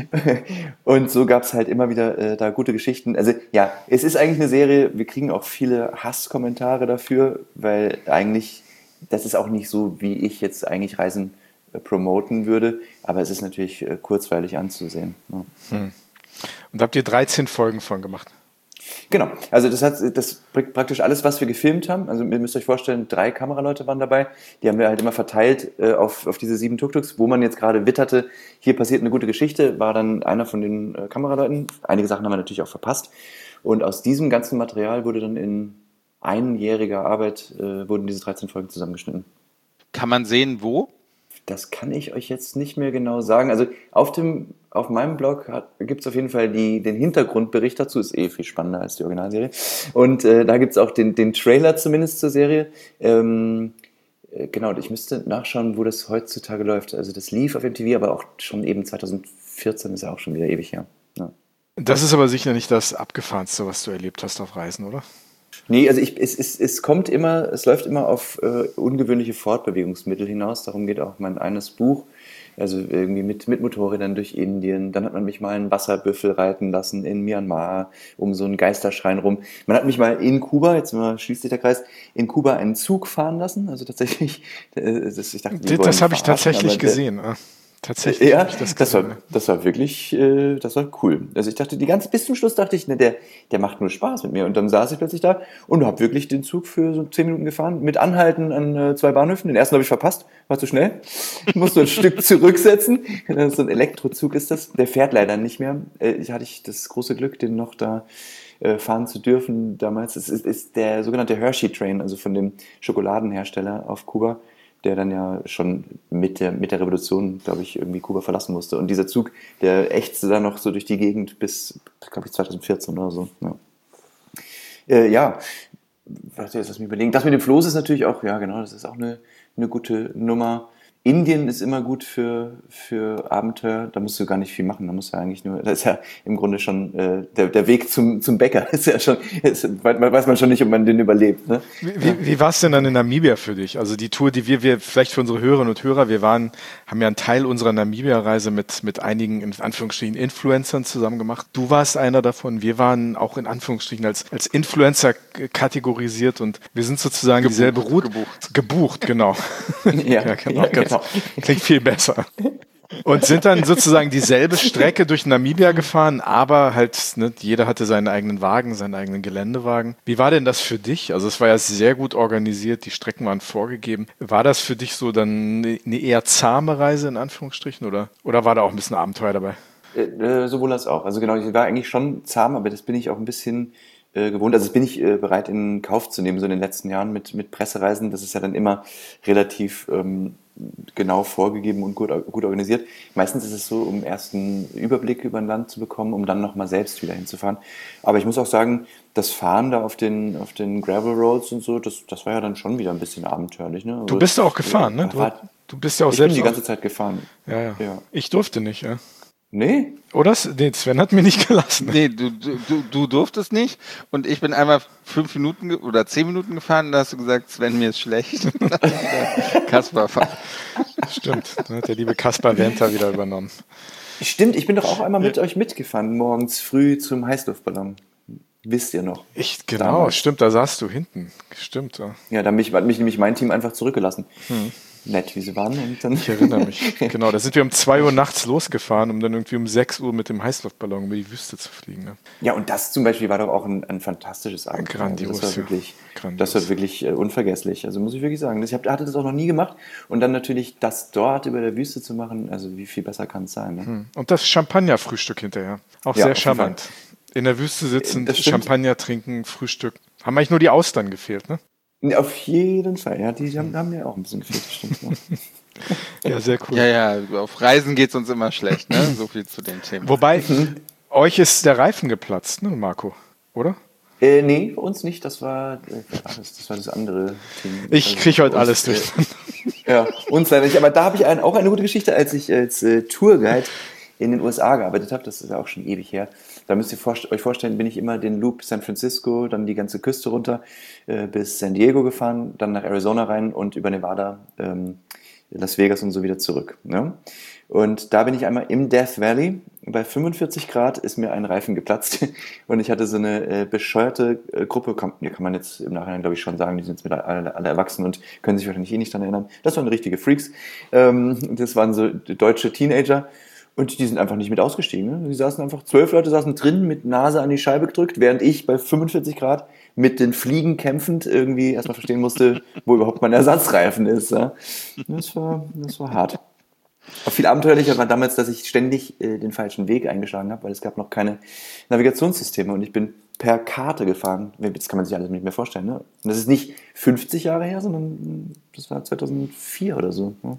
Und so gab es halt immer wieder äh, da gute Geschichten. Also ja, es ist eigentlich eine Serie. Wir kriegen auch viele Hasskommentare dafür, weil eigentlich, das ist auch nicht so, wie ich jetzt eigentlich Reisen äh, promoten würde. Aber es ist natürlich äh, kurzweilig anzusehen. Ja. Hm. Und da habt ihr dreizehn Folgen von gemacht? Genau, also das hat das praktisch alles, was wir gefilmt haben. Also ihr müsst euch vorstellen, drei Kameraleute waren dabei. Die haben wir halt immer verteilt äh, auf, auf diese sieben Tuk-Tuks, wo man jetzt gerade witterte, hier passiert eine gute Geschichte, war dann einer von den äh, Kameraleuten. Einige Sachen haben wir natürlich auch verpasst. Und aus diesem ganzen Material wurde dann in einjähriger Arbeit äh, wurden diese dreizehn Folgen zusammengeschnitten. Kann man sehen, wo? Das kann ich euch jetzt nicht mehr genau sagen. Also auf dem, auf meinem Blog gibt es auf jeden Fall die, den Hintergrundbericht dazu, ist eh viel spannender als die Originalserie. Und äh, da gibt es auch den, den Trailer zumindest zur Serie. Ähm, äh, genau, ich müsste nachschauen, wo das heutzutage läuft. Also das lief auf M T V, aber auch schon eben zwanzig vierzehn, ist ja auch schon wieder ewig her. Ja. Das ist aber sicher nicht das Abgefahrenste, was du erlebt hast auf Reisen, oder? Nee, also ich, es, es, es kommt immer, es läuft immer auf äh, ungewöhnliche Fortbewegungsmittel hinaus. Darum geht auch mein eines Buch. Also irgendwie mit, mit Motorrädern durch Indien. Dann hat man mich mal einen Wasserbüffel reiten lassen in Myanmar um so einen Geisterschrein rum. Man hat mich mal in Kuba, jetzt mal schließt sich der Kreis, in Kuba einen Zug fahren lassen. Also tatsächlich, äh, das, ich dachte, die Das, das habe ich verarschen, tatsächlich aber der- gesehen. ah. Tatsächlich Ja, habe ich das das gesehen. war, das war wirklich, äh, das war cool. Also ich dachte, die ganze, bis zum Schluss dachte ich, ne, der, der macht nur Spaß mit mir. Und dann saß ich plötzlich da und habe wirklich den Zug für so zehn Minuten gefahren, mit Anhalten an äh, zwei Bahnhöfen. Den ersten habe ich verpasst, war zu schnell. Ich musste ein Stück zurücksetzen. So ein Elektrozug ist das. Der fährt leider nicht mehr. Äh, ich hatte ich das große Glück, den noch da äh, fahren zu dürfen damals. Es ist, ist der sogenannte Hershey Train, also von dem Schokoladenhersteller auf Kuba, der dann ja schon mit der, mit der Revolution, glaube ich, irgendwie Kuba verlassen musste. Und dieser Zug, der ächzte dann noch so durch die Gegend bis, glaube ich, zwanzig vierzehn oder so. Ja, äh, ja. Warte, jetzt lass mich überlegen. Das mit dem Floß ist natürlich auch, ja genau, das ist auch eine, eine gute Nummer. Indien ist immer gut für, für Abenteuer, da musst du gar nicht viel machen, da musst du eigentlich nur, das ist ja im Grunde schon äh, der, der Weg zum, zum Bäcker, ist ja schon, ist, weiß man schon nicht, ob man den überlebt. Ne? Wie, wie, wie war es denn dann in Namibia für dich? Also die Tour, die wir, wir vielleicht für unsere Hörerinnen und Hörer, wir waren, haben ja einen Teil unserer Namibia-Reise mit, mit einigen, in Anführungsstrichen, Influencern zusammen gemacht. Du warst einer davon, wir waren auch in Anführungsstrichen als, als Influencer kategorisiert und wir sind sozusagen Gebucht, dieselbe Route. gebucht. Gebucht, genau. Ja, Ja, genau. ja, genau. Klingt viel besser. Und sind dann sozusagen dieselbe Strecke durch Namibia gefahren, aber halt, ne, jeder hatte seinen eigenen Wagen, seinen eigenen Geländewagen. Wie war denn das für dich? Also es war ja sehr gut organisiert, die Strecken waren vorgegeben. War das für dich so dann eine eher zahme Reise in Anführungsstrichen oder, oder war da auch ein bisschen Abenteuer dabei? Äh, sowohl als auch. Also genau, ich war eigentlich schon zahm, aber das bin ich auch ein bisschen äh, gewohnt. Also das bin ich äh, bereit in Kauf zu nehmen, so in den letzten Jahren mit, mit Pressereisen. Das ist ja dann immer relativ ähm, genau vorgegeben und gut, gut organisiert. Meistens ist es so, um erst einen Überblick über ein Land zu bekommen, um dann nochmal selbst wieder hinzufahren. Aber ich muss auch sagen, das Fahren da auf den, auf den Gravel Roads und so, das, das war ja dann schon wieder ein bisschen abenteuerlich. Ne? Also, Du bist ja auch gefahren, ja, ne? Du, war- du bist ja auch ich selbst. bin die auch- ganze Zeit gefahren. ja, ja, Ja. Ich durfte nicht, ja. Nee? Oder? Nee, Sven hat mir nicht gelassen. Nee, du, du, du- du durftest nicht und ich bin einmal fünf Minuten ge- oder zehn Minuten gefahren und da hast du gesagt, Sven, mir ist schlecht. Kaspar fahren. Stimmt, dann hat der liebe Kaspar Wenter wieder übernommen. Stimmt, ich bin doch auch einmal mit euch mitgefahren, morgens früh zum Heißluftballon. Wisst ihr noch? Ich, genau, Damals. stimmt, da saßt du hinten. Stimmt, ja. Ja, da hat mich, hat mich nämlich mein Team einfach zurückgelassen. Nett, wie sie waren. Und dann Ich erinnere mich. Genau, da sind wir um zwei Uhr nachts losgefahren, um dann irgendwie um sechs Uhr mit dem Heißluftballon über die Wüste zu fliegen. Ne? Ja, und das zum Beispiel war doch auch ein, ein fantastisches Abenteuer. Grandios, Das war ja. wirklich, Grandios. das war wirklich äh, unvergesslich. Also muss ich wirklich sagen. Ich hab, hatte das auch noch nie gemacht. Und dann natürlich das dort über der Wüste zu machen, also wie viel besser kann es sein. Ne? Und das Champagnerfrühstück hinterher. Auch Ja, sehr auf jeden charmant. In der Wüste sitzen, Äh, das stimmt. Champagner trinken, Frühstück. Haben eigentlich nur die Austern gefehlt, ne? Auf jeden Fall. Ja, die haben, haben mir auch ein bisschen gefehlt, das stimmt. Ja. Ja, sehr cool. Ja, ja, auf Reisen geht es uns immer schlecht, ne? So viel zu dem Thema. Wobei, euch ist der Reifen geplatzt, ne, Marco? Oder? Äh, nee, bei uns nicht. Das war, äh, was war das? Das war das andere Team. Ich Also kriege heute bei uns, alles durch. Äh, ja, uns leider nicht. Aber da habe ich ein, auch eine gute Geschichte, als ich als äh, Tourguide in den U S A gearbeitet habe. Das ist ja auch schon ewig her. Da müsst ihr vorst- euch vorstellen, bin ich immer den Loop San Francisco, dann die ganze Küste runter äh, bis San Diego gefahren, dann nach Arizona rein und über Nevada, ähm, Las Vegas und so wieder zurück. Ne? Und da bin ich einmal im Death Valley. Bei fünfundvierzig Grad ist mir ein Reifen geplatzt und ich hatte so eine äh, bescheuerte äh, Gruppe, kann, ja, kann man jetzt im Nachhinein glaube ich schon sagen, die sind jetzt mit alle, alle erwachsen und können sich wahrscheinlich eh nicht daran erinnern. Das waren richtige Freaks. Ähm, das waren so deutsche Teenager Und die sind einfach nicht mit ausgestiegen. Ne? Die saßen einfach, zwölf Leute saßen drin, mit Nase an die Scheibe gedrückt, während ich bei fünfundvierzig Grad mit den Fliegen kämpfend irgendwie erstmal verstehen musste, wo überhaupt mein Ersatzreifen ist. Ja? Das war, das war hart. Aber viel abenteuerlicher war damals, dass ich ständig äh, den falschen Weg eingeschlagen habe, weil es gab noch keine Navigationssysteme und ich bin per Karte gefahren. Das kann man sich alles nicht mehr vorstellen. Ne? Und das ist nicht fünfzig Jahre her, sondern das war zweitausendvier oder so. Ne?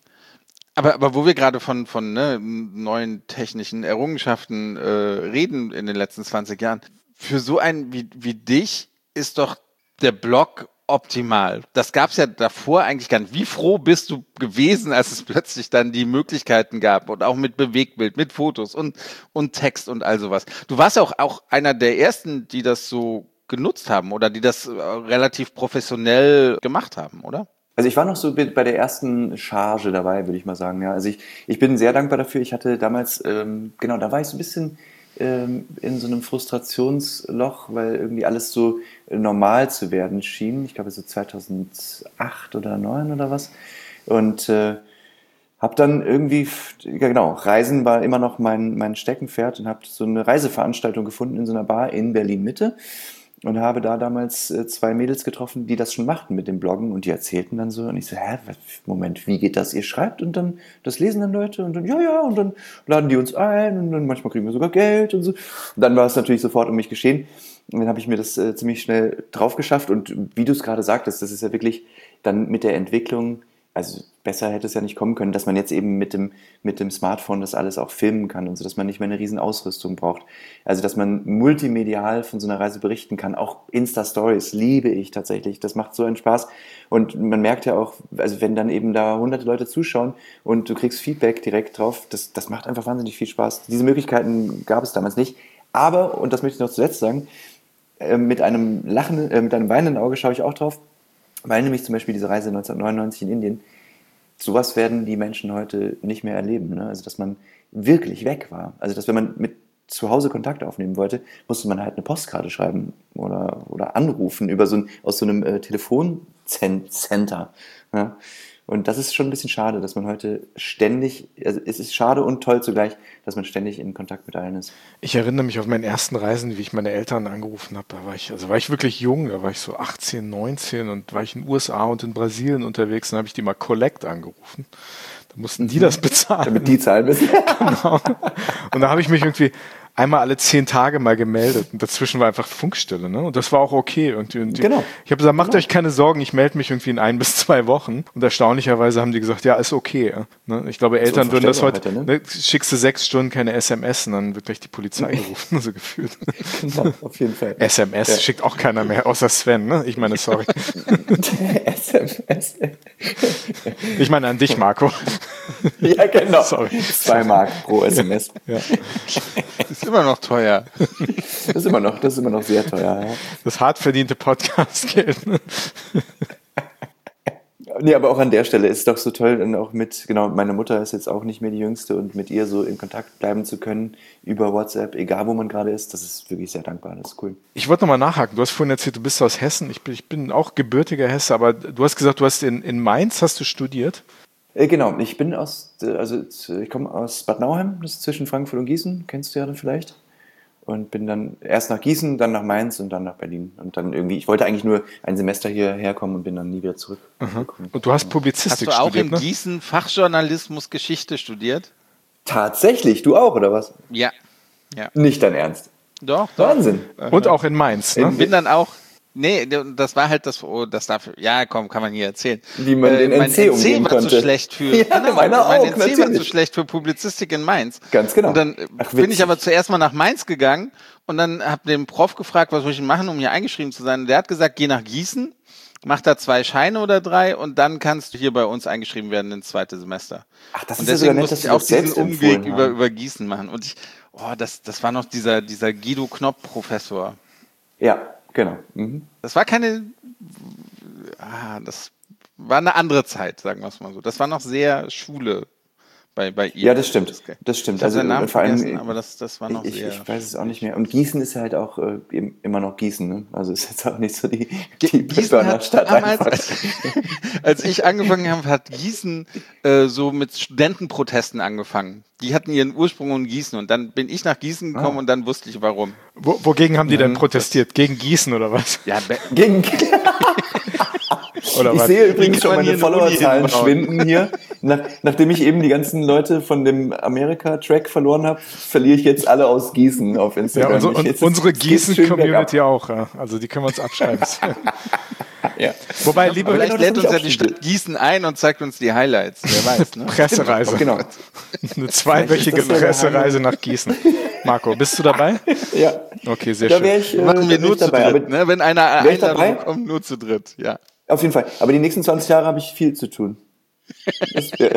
Aber, aber wo wir gerade von, von ne, neuen technischen Errungenschaften äh, reden in den letzten zwanzig Jahren, für so einen wie, wie dich ist doch der Blog optimal. Das gab es ja davor eigentlich gar nicht. Wie froh bist du gewesen, als es plötzlich dann die Möglichkeiten gab und auch mit Bewegtbild, mit Fotos und, und Text und all sowas. Du warst auch, auch einer der ersten, die das so genutzt haben oder die das äh, relativ professionell gemacht haben, oder? Also ich war noch so bei der ersten Charge dabei, würde ich mal sagen. Ja, also ich, ich bin sehr dankbar dafür. Ich hatte damals, ähm, genau, da war ich so ein bisschen ähm, in so einem Frustrationsloch, weil irgendwie alles so normal zu werden schien. Ich glaube so zweitausendacht oder neun oder was. Und äh, habe dann irgendwie, ja genau, Reisen war immer noch mein, mein Steckenpferd und habe so eine Reiseveranstaltung gefunden in so einer Bar in Berlin-Mitte. Und habe da damals äh, zwei Mädels getroffen, die das schon machten mit dem Bloggen und die erzählten dann so und ich so, hä, Moment, wie geht das? Ihr schreibt und dann, das lesen dann Leute und dann, ja, ja, und dann laden die uns ein und dann manchmal kriegen wir sogar Geld und so. Und dann war es natürlich sofort um mich geschehen und dann habe ich mir das äh, ziemlich schnell drauf geschafft und wie du es gerade sagtest, das ist ja wirklich dann mit der Entwicklung, also besser hätte es ja nicht kommen können, dass man jetzt eben mit dem, mit dem Smartphone das alles auch filmen kann und so, dass man nicht mehr eine riesen Ausrüstung braucht. Also, dass man multimedial von so einer Reise berichten kann. Auch Insta-Stories liebe ich tatsächlich. Das macht so einen Spaß. Und man merkt ja auch, also wenn dann eben da hunderte Leute zuschauen und du kriegst Feedback direkt drauf, das, das macht einfach wahnsinnig viel Spaß. Diese Möglichkeiten gab es damals nicht. Aber, und das möchte ich noch zuletzt sagen, äh, mit einem lachenden, äh, mit einem weinenden Auge schaue ich auch drauf, weil nämlich zum Beispiel diese Reise neunzehnhundertneunundneunzig in Indien, sowas werden die Menschen heute nicht mehr erleben. Ne? Also, dass man wirklich weg war. Also, dass wenn man mit zu Hause Kontakt aufnehmen wollte, musste man halt eine Postkarte schreiben oder, oder anrufen über so ein, aus so einem äh, Telefoncenter. Ja? Und das ist schon ein bisschen schade, dass man heute ständig, also es ist schade und toll zugleich, dass man ständig in Kontakt mit allen ist. Ich erinnere mich auf meinen ersten Reisen, wie ich meine Eltern angerufen habe. Da war ich, also war ich wirklich jung, da war ich so achtzehn, neunzehn und war ich in den U S A und in Brasilien unterwegs und habe ich die mal Collect angerufen. Da mussten die das bezahlen. Damit die zahlen müssen. Genau. Und da habe ich mich irgendwie einmal alle zehn Tage mal gemeldet und dazwischen war einfach Funkstille, ne? Und das war auch okay irgendwie. Und die, genau. Ich habe gesagt, macht genau. euch keine Sorgen, ich melde mich irgendwie in ein bis zwei Wochen. Und erstaunlicherweise haben die gesagt, ja, ist okay. Ne? Ich glaube, Eltern würden das heute, heute ne? Ne, schickst du sechs Stunden keine S M S und dann wird gleich die Polizei gerufen, so gefühlt. Genau, auf jeden Fall. S M S ja. Schickt auch keiner mehr, außer Sven, ne? Ich meine, sorry. S M S. Ich meine an dich, Marco. Ja, genau. Sorry. Zwei Mark pro S M S. Ja. Ist immer noch teuer. Das ist immer noch, das ist immer noch sehr teuer. Ja. Das hart verdiente Podcast-Geld. Nee, aber auch an der Stelle ist es doch so toll, und auch mit, genau, meine Mutter ist jetzt auch nicht mehr die Jüngste und mit ihr so in Kontakt bleiben zu können über WhatsApp, egal wo man gerade ist, das ist wirklich sehr dankbar, das ist cool. Ich wollte nochmal nachhaken, du hast vorhin erzählt, du bist aus Hessen, ich bin, ich bin auch gebürtiger Hesse, aber du hast gesagt, du hast in, in Mainz, hast du studiert? Äh, genau, ich bin aus, also ich komme aus Bad Nauheim, das ist zwischen Frankfurt und Gießen, kennst du ja dann vielleicht. Und bin dann erst nach Gießen, dann nach Mainz und dann nach Berlin. Und dann irgendwie, ich wollte eigentlich nur ein Semester hierher kommen und bin dann nie wieder zurückgekommen. Und du hast Publizistik studiert, Hast du auch studiert, in ne? Gießen Fachjournalismus Geschichte studiert? Tatsächlich, du auch, oder was? Ja. ja. Nicht dein Ernst? Doch, doch. Wahnsinn. Und auch in Mainz, ne? Ich bin dann auch, nee, das war halt das, oh, das darf, ja komm, kann man hier erzählen. Wie man den äh, mein N C umgehen war konnte. zu schlecht für, ja, genau, meiner mein auch, N C natürlich. war zu schlecht für Publizistik in Mainz. Ganz genau. Und dann Ach, bin ich aber zuerst mal nach Mainz gegangen und dann habe den Prof gefragt, was muss ich machen, um hier eingeschrieben zu sein. Und der hat gesagt, geh nach Gießen, mach da zwei Scheine oder drei und dann kannst du hier bei uns eingeschrieben werden ins zweite Semester. Ach, das und ist ja deswegen nett, musste dass ich du auch das diesen selbst Umweg empfohlen über, haben. über Gießen machen. Und ich, oh, das, das war noch dieser, dieser Guido Knopp-Professor. Ja, genau. Mhm. Das war keine, ah, das war eine andere Zeit, sagen wir es mal so. Das war noch sehr Schule bei, bei ihr. Ja, das stimmt. Das stimmt. Ich habe Also seinen Namen vor allem, vergessen, aber das, das war noch ich, sehr... ich weiß es auch nicht mehr. Und Gießen ist halt auch äh, im- immer noch Gießen. Ne? Also ist jetzt auch nicht so die, Ge- die Gießen hat Stadt damals, einfach. als, als ich angefangen habe, hat Gießen äh, so mit Studentenprotesten angefangen. Die hatten ihren Ursprung in Gießen und dann bin ich nach Gießen gekommen Ah. und dann wusste ich warum. Wo, wogegen haben die denn Mhm. protestiert? Gegen Gießen oder was? Ja, be- Gegen, Oder ich was? sehe übrigens schon kann man meine hier eine Uni Followerzahlen hinbauen? schwinden hier. Nach, nachdem ich eben die ganzen Leute von dem Amerika-Track verloren habe, verliere ich jetzt alle aus Gießen auf Ja, Instagram. unsere, Ich- und, jetzt- unsere es geht schön bergab. Gießen-Community auch. Ja. Also die können wir uns abschreiben. Ja. Wobei, liebe Vielleicht das lädt hab uns ich ja auch die schon Stadt Gießen ein und zeigt uns die Highlights. Wer weiß, ne? Pressereise. Genau. Eine zweiwöchige Vielleicht ist das ja der Pressereise nach Gießen. Marco, bist du dabei? Ja. Okay, sehr Da schön. wäre ich, äh, Machen wir da wär nur ich zu dabei. dritt, Aber, ne? Wenn einer eine Wär ich Einladung dabei? bekommt, nur zu dritt, ja. Auf jeden Fall. Aber die nächsten zwanzig Jahre habe ich viel zu tun. Das, äh,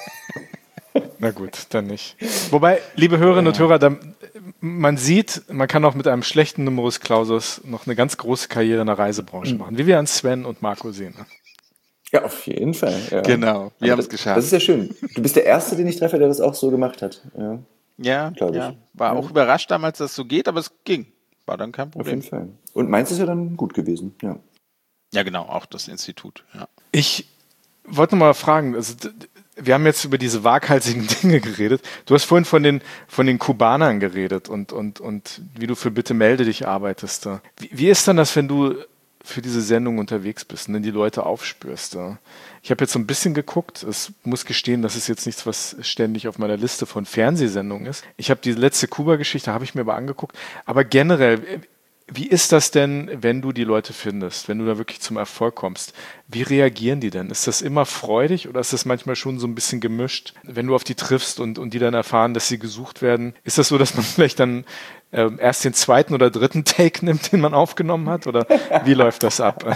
Na gut, dann nicht. Wobei, liebe Hörerinnen und Hörer, da, man sieht, man kann auch mit einem schlechten Numerus Clausus noch eine ganz große Karriere in der Reisebranche machen, wie wir an Sven und Marco sehen. Ne? ja, auf jeden Fall. Ja. Genau, wir Aber haben es das- geschafft. Das ist ja schön. Du bist der Erste, den ich treffe, der das auch so gemacht hat. Ja, Ja, glaub ich. ja. War Ja. auch überrascht damals, dass es so geht, aber es ging. War dann kein auf jeden Problem. Fall. Und meins ist ja dann gut gewesen. Ja. Ja, genau, auch das Institut. Ja. Ich wollte noch mal fragen, also, d- d- wir haben jetzt über diese waghalsigen Dinge geredet. Du hast vorhin von den, von den Kubanern geredet und, und, und wie du für Bitte melde dich arbeitest. Da. Wie, wie ist dann das, wenn du für diese Sendung unterwegs bist und dann die Leute aufspürst? Da? Ich habe jetzt so ein bisschen geguckt. Es muss gestehen, das ist jetzt nichts, was ständig auf meiner Liste von Fernsehsendungen ist. Ich habe die letzte Kuba-Geschichte, habe ich mir aber angeguckt. Aber generell, wie ist das denn, wenn du die Leute findest, wenn du da wirklich zum Erfolg kommst? Wie reagieren die denn? Ist das immer freudig oder ist das manchmal schon so ein bisschen gemischt? Wenn du auf die triffst und, und die dann erfahren, dass sie gesucht werden, ist das so, dass man vielleicht dann ähm, erst den zweiten oder dritten Take nimmt, den man aufgenommen hat? Oder wie läuft das ab?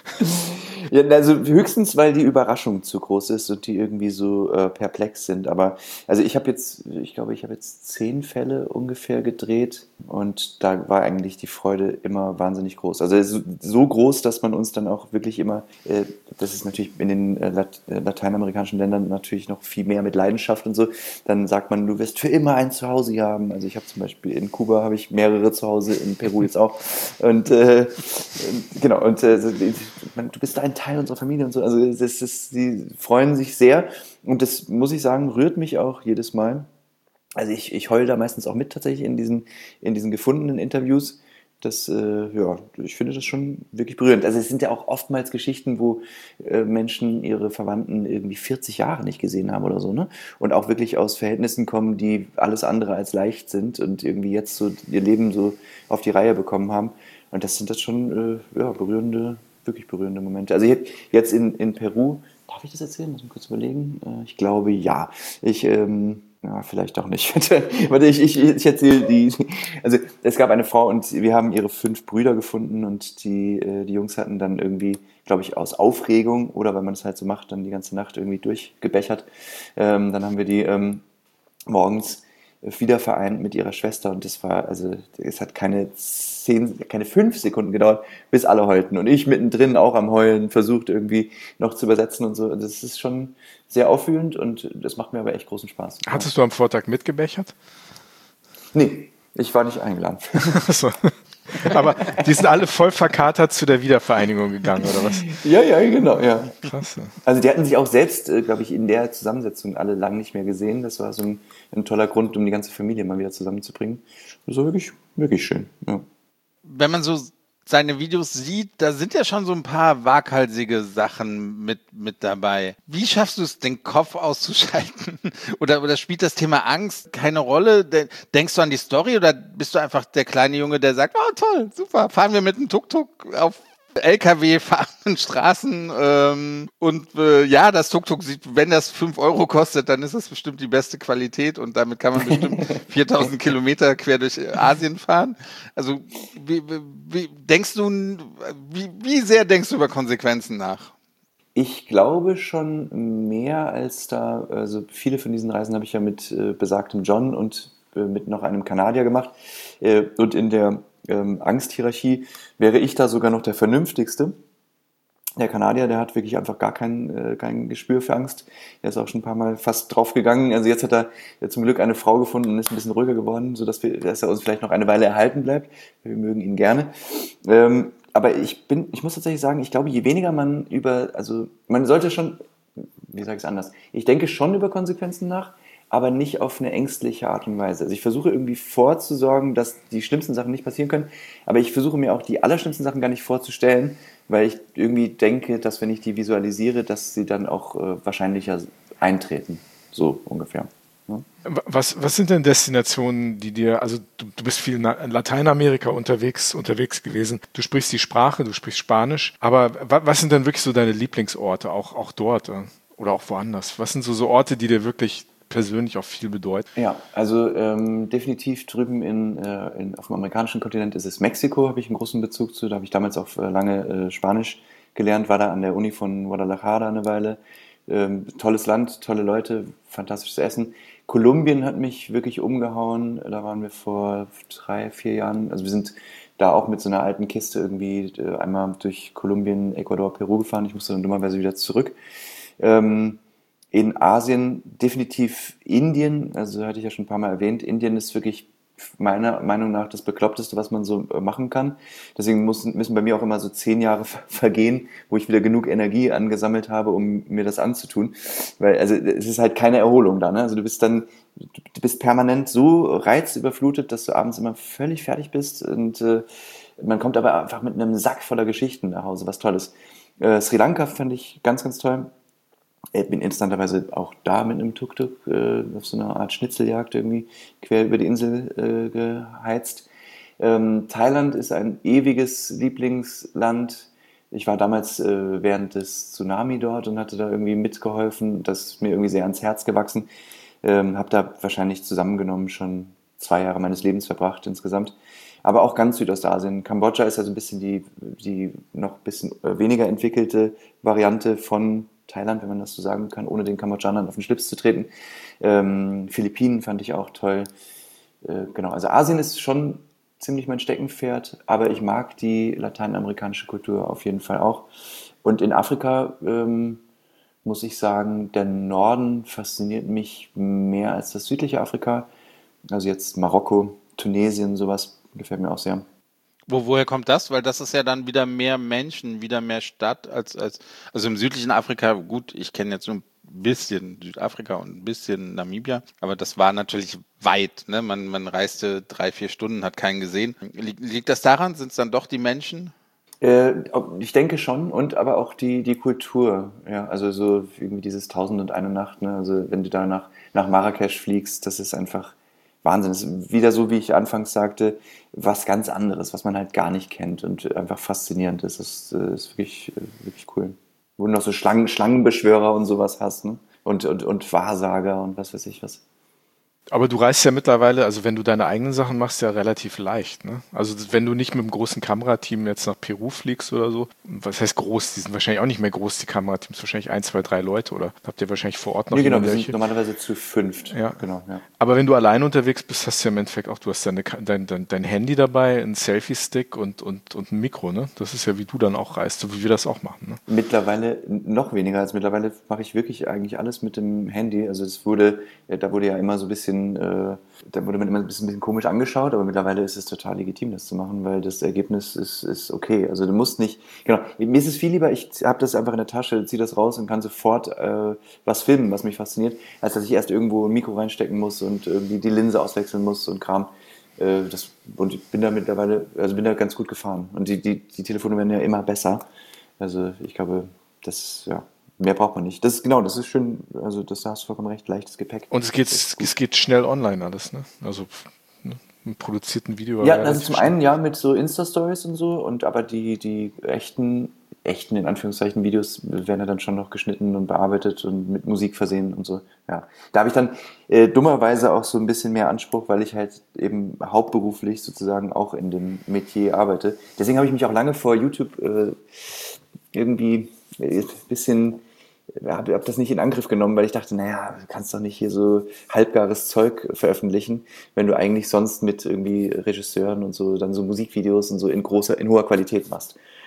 Ja, also höchstens, weil die Überraschung zu groß ist und die irgendwie so äh, perplex sind. Aber also ich habe jetzt, ich glaube, ich habe jetzt zehn Fälle ungefähr gedreht und da war eigentlich die Freude immer wahnsinnig groß. Also so, so groß, dass man uns dann auch wirklich immer, äh, das ist natürlich in den äh, Lat äh, lateinamerikanischen Ländern natürlich noch viel mehr mit Leidenschaft und so, dann sagt man, du wirst für immer ein Zuhause hier haben. Also ich habe zum Beispiel in Kuba habe ich mehrere Zuhause, in Peru jetzt auch. Und äh, genau, und äh, man, du bist ein Teil unserer Familie und so. Also das ist, die freuen sich sehr und das muss ich sagen, rührt mich auch jedes Mal. Also ich, ich heule da meistens auch mit tatsächlich in diesen, in diesen gefundenen Interviews. Das, äh, ja, ich finde das schon wirklich berührend. Also es sind ja auch oftmals Geschichten, wo äh, Menschen ihre Verwandten irgendwie vierzig Jahre nicht gesehen haben oder so, ne? Und auch wirklich aus Verhältnissen kommen, die alles andere als leicht sind und irgendwie jetzt so ihr Leben so auf die Reihe bekommen haben. Und das sind das schon, äh, ja, berührende, wirklich berührende Momente. Also jetzt, jetzt in, in Peru, darf ich das erzählen? Muss ich kurz überlegen. Äh, ich glaube, ja. Ich, ähm, ja, vielleicht auch nicht. Warte, ich, ich, ich erzähle die. Also es gab eine Frau und wir haben ihre fünf Brüder gefunden und die, äh, die Jungs hatten dann irgendwie, glaube ich, aus Aufregung oder weil man es halt so macht, dann die ganze Nacht irgendwie durchgebechert. Ähm, dann haben wir die ähm, morgens wieder vereint mit ihrer Schwester und das war, also es hat keine zehn, keine fünf Sekunden gedauert, bis alle heulten und ich mittendrin auch am Heulen versucht irgendwie noch zu übersetzen und so. Das ist schon sehr aufwühlend und das macht mir aber echt großen Spaß. Hattest du am Vortag mitgebechert? Nee, ich war nicht eingeladen. Achso. Aber die sind alle voll verkatert zu der Wiedervereinigung gegangen, oder was? Ja, ja, genau, ja. Krass. Ja. Also die hatten sich auch selbst, äh, glaube ich, in der Zusammensetzung alle lang nicht mehr gesehen. Das war so ein, ein toller Grund, um die ganze Familie mal wieder zusammenzubringen. Das war wirklich, wirklich schön, ja. Wenn man so seine Videos sieht, da sind ja schon so ein paar waghalsige Sachen mit, mit dabei. Wie schaffst du es, den Kopf auszuschalten? Oder, oder spielt das Thema Angst keine Rolle? Denkst du an die Story oder bist du einfach der kleine Junge, der sagt, oh toll, super, fahren wir mit dem Tuk-Tuk auf L K W fahrenden Straßen ähm, und äh, ja, das Tuk-Tuk sieht, wenn das fünf Euro kostet, dann ist das bestimmt die beste Qualität und damit kann man bestimmt viertausend Kilometer quer durch Asien fahren. Also wie, wie denkst du, wie, wie sehr denkst du über Konsequenzen nach? Ich glaube schon mehr als da, also viele von diesen Reisen habe ich ja mit äh, besagtem John und äh, mit noch einem Kanadier gemacht äh, und in der ähm, Angsthierarchie wäre ich da sogar noch der Vernünftigste. Der Kanadier, der hat wirklich einfach gar kein, äh, kein Gespür für Angst. Der ist auch schon ein paar Mal fast draufgegangen. Also jetzt hat er ja zum Glück eine Frau gefunden und ist ein bisschen ruhiger geworden, sodass wir, dass er uns vielleicht noch eine Weile erhalten bleibt. Wir mögen ihn gerne. Ähm, aber ich bin, ich muss tatsächlich sagen, ich glaube, je weniger man über, also man sollte schon, wie sage ich es anders? Ich denke schon über Konsequenzen nach, aber nicht auf eine ängstliche Art und Weise. Also ich versuche irgendwie vorzusorgen, dass die schlimmsten Sachen nicht passieren können, aber ich versuche mir auch die allerschlimmsten Sachen gar nicht vorzustellen, weil ich irgendwie denke, dass wenn ich die visualisiere, dass sie dann auch äh, wahrscheinlicher eintreten. So ungefähr. Ja. Was, was sind denn Destinationen, die dir, also du, du bist viel in Lateinamerika unterwegs, unterwegs gewesen, du sprichst die Sprache, du sprichst Spanisch, aber wa, was sind denn wirklich so deine Lieblingsorte, auch, auch dort äh, oder auch woanders? Was sind so, so Orte, die dir wirklich persönlich auch viel bedeuten? Ja, also ähm, definitiv drüben in, äh, in, auf dem amerikanischen Kontinent ist es Mexiko, habe ich einen großen Bezug zu. Da habe ich damals auch äh, lange äh, Spanisch gelernt, war da an der Uni von Guadalajara eine Weile. Ähm, tolles Land, tolle Leute, fantastisches Essen. Kolumbien hat mich wirklich umgehauen. Da waren wir vor drei, vier Jahren. Also wir sind da auch mit so einer alten Kiste irgendwie äh, einmal durch Kolumbien, Ecuador, Peru gefahren. Ich musste dann dummerweise wieder zurück. Ähm, In Asien definitiv Indien, also hatte ich ja schon ein paar Mal erwähnt, Indien ist wirklich meiner Meinung nach das Bekloppteste, was man so machen kann. Deswegen müssen, müssen bei mir auch immer so zehn Jahre vergehen, wo ich wieder genug Energie angesammelt habe, um mir das anzutun. Weil, also es ist halt keine Erholung da, ne? Also du bist dann, du bist permanent so reizüberflutet, dass du abends immer völlig fertig bist und äh, man kommt aber einfach mit einem Sack voller Geschichten nach Hause, was Tolles. Äh, Sri Lanka fand ich ganz, ganz toll. Ich bin interessanterweise auch da mit einem Tuk-Tuk äh, auf so einer Art Schnitzeljagd irgendwie quer über die Insel äh, geheizt. Ähm, Thailand ist ein ewiges Lieblingsland. Ich war damals äh, während des Tsunami dort und hatte da irgendwie mitgeholfen. Das ist mir irgendwie sehr ans Herz gewachsen. Ähm, habe da wahrscheinlich zusammengenommen schon zwei Jahre meines Lebens verbracht insgesamt. Aber auch ganz Südostasien. Kambodscha ist ja so ein bisschen die, die noch ein bisschen weniger entwickelte Variante von Thailand, wenn man das so sagen kann, ohne den Kambodschanern auf den Schlips zu treten. Ähm, Philippinen fand ich auch toll. Äh, genau, also Asien ist schon ziemlich mein Steckenpferd, aber ich mag die lateinamerikanische Kultur auf jeden Fall auch. Und in Afrika ähm, muss ich sagen, der Norden fasziniert mich mehr als das südliche Afrika. Also jetzt Marokko, Tunesien, sowas gefällt mir auch sehr. Wo, woher kommt das? Weil das ist ja dann wieder mehr Menschen, wieder mehr Stadt als, als also im südlichen Afrika, gut, ich kenne jetzt nur ein bisschen Südafrika und ein bisschen Namibia, aber das war natürlich weit, ne? Man, man reiste drei, vier Stunden, hat keinen gesehen. Liegt, liegt das daran? Sind es dann doch die Menschen? Äh, ich denke schon, und aber auch die, die Kultur, ja, also so irgendwie dieses Tausend und eine Nacht, ne? Also wenn du da nach, nach Marrakesch fliegst, das ist einfach Wahnsinn. Das ist wieder so, wie ich anfangs sagte, was ganz anderes, was man halt gar nicht kennt und einfach faszinierend ist. Das ist, äh, ist wirklich, äh, wirklich cool. Wo du noch so Schlangen, Schlangenbeschwörer und sowas hast, ne? Und, und, und Wahrsager und was weiß ich was. Aber du reist ja mittlerweile, also wenn du deine eigenen Sachen machst, ja relativ leicht, ne? Also wenn du nicht mit einem großen Kamerateam jetzt nach Peru fliegst oder so, was heißt groß? Die sind wahrscheinlich auch nicht mehr groß, die Kamerateams, wahrscheinlich ein, zwei, drei Leute, oder habt ihr wahrscheinlich vor Ort noch Nee, genau, jemanden, wir der sind euch- normalerweise zu fünft. Ja. Genau, ja. Aber wenn du allein unterwegs bist, hast du ja im Endeffekt auch, du hast deine, Ka- dein, dein, dein Handy dabei, einen Selfie-Stick und, und, und ein Mikro, ne? Das ist ja, wie du dann auch reist, so wie wir das auch machen, ne? Mittlerweile noch weniger als mittlerweile mache ich wirklich eigentlich alles mit dem Handy. Also es wurde, äh, da wurde ja immer so ein bisschen, äh, da wurde man immer ein bisschen, ein bisschen komisch angeschaut, aber mittlerweile ist es total legitim, das zu machen, weil das Ergebnis ist, ist okay. Also du musst nicht, genau, mir ist es viel lieber, ich habe das einfach in der Tasche, ziehe das raus und kann sofort äh, was filmen, was mich fasziniert, als dass ich erst irgendwo ein Mikro reinstecken muss und irgendwie die Linse auswechseln muss und Kram. Äh, das, und ich bin da mittlerweile, also bin da ganz gut gefahren. Und die, die, die Telefone werden ja immer besser. Also ich glaube, das, ja, mehr braucht man nicht. Das ist genau, das ist schön, also das, da hast du vollkommen recht, leichtes Gepäck. Und es geht, Das ist gut. es geht schnell online alles, ne? Also ne? Ein produzierten Video war Ja, also relativ zum schnell. einen ja mit so Insta-Stories und so, und aber die, die echten, echten in Anführungszeichen Videos werden ja dann schon noch geschnitten und bearbeitet und mit Musik versehen und so. Ja, da habe ich dann äh, dummerweise auch so ein bisschen mehr Anspruch, weil ich halt eben hauptberuflich sozusagen auch in dem Metier arbeite. Deswegen habe ich mich auch lange vor YouTube äh, irgendwie ein bisschen, habe hab das nicht in Angriff genommen, weil ich dachte, naja, du kannst doch nicht hier so halbgares Zeug veröffentlichen, wenn du eigentlich sonst mit irgendwie Regisseuren und so dann so Musikvideos und so in großer, in hoher Qualität machst.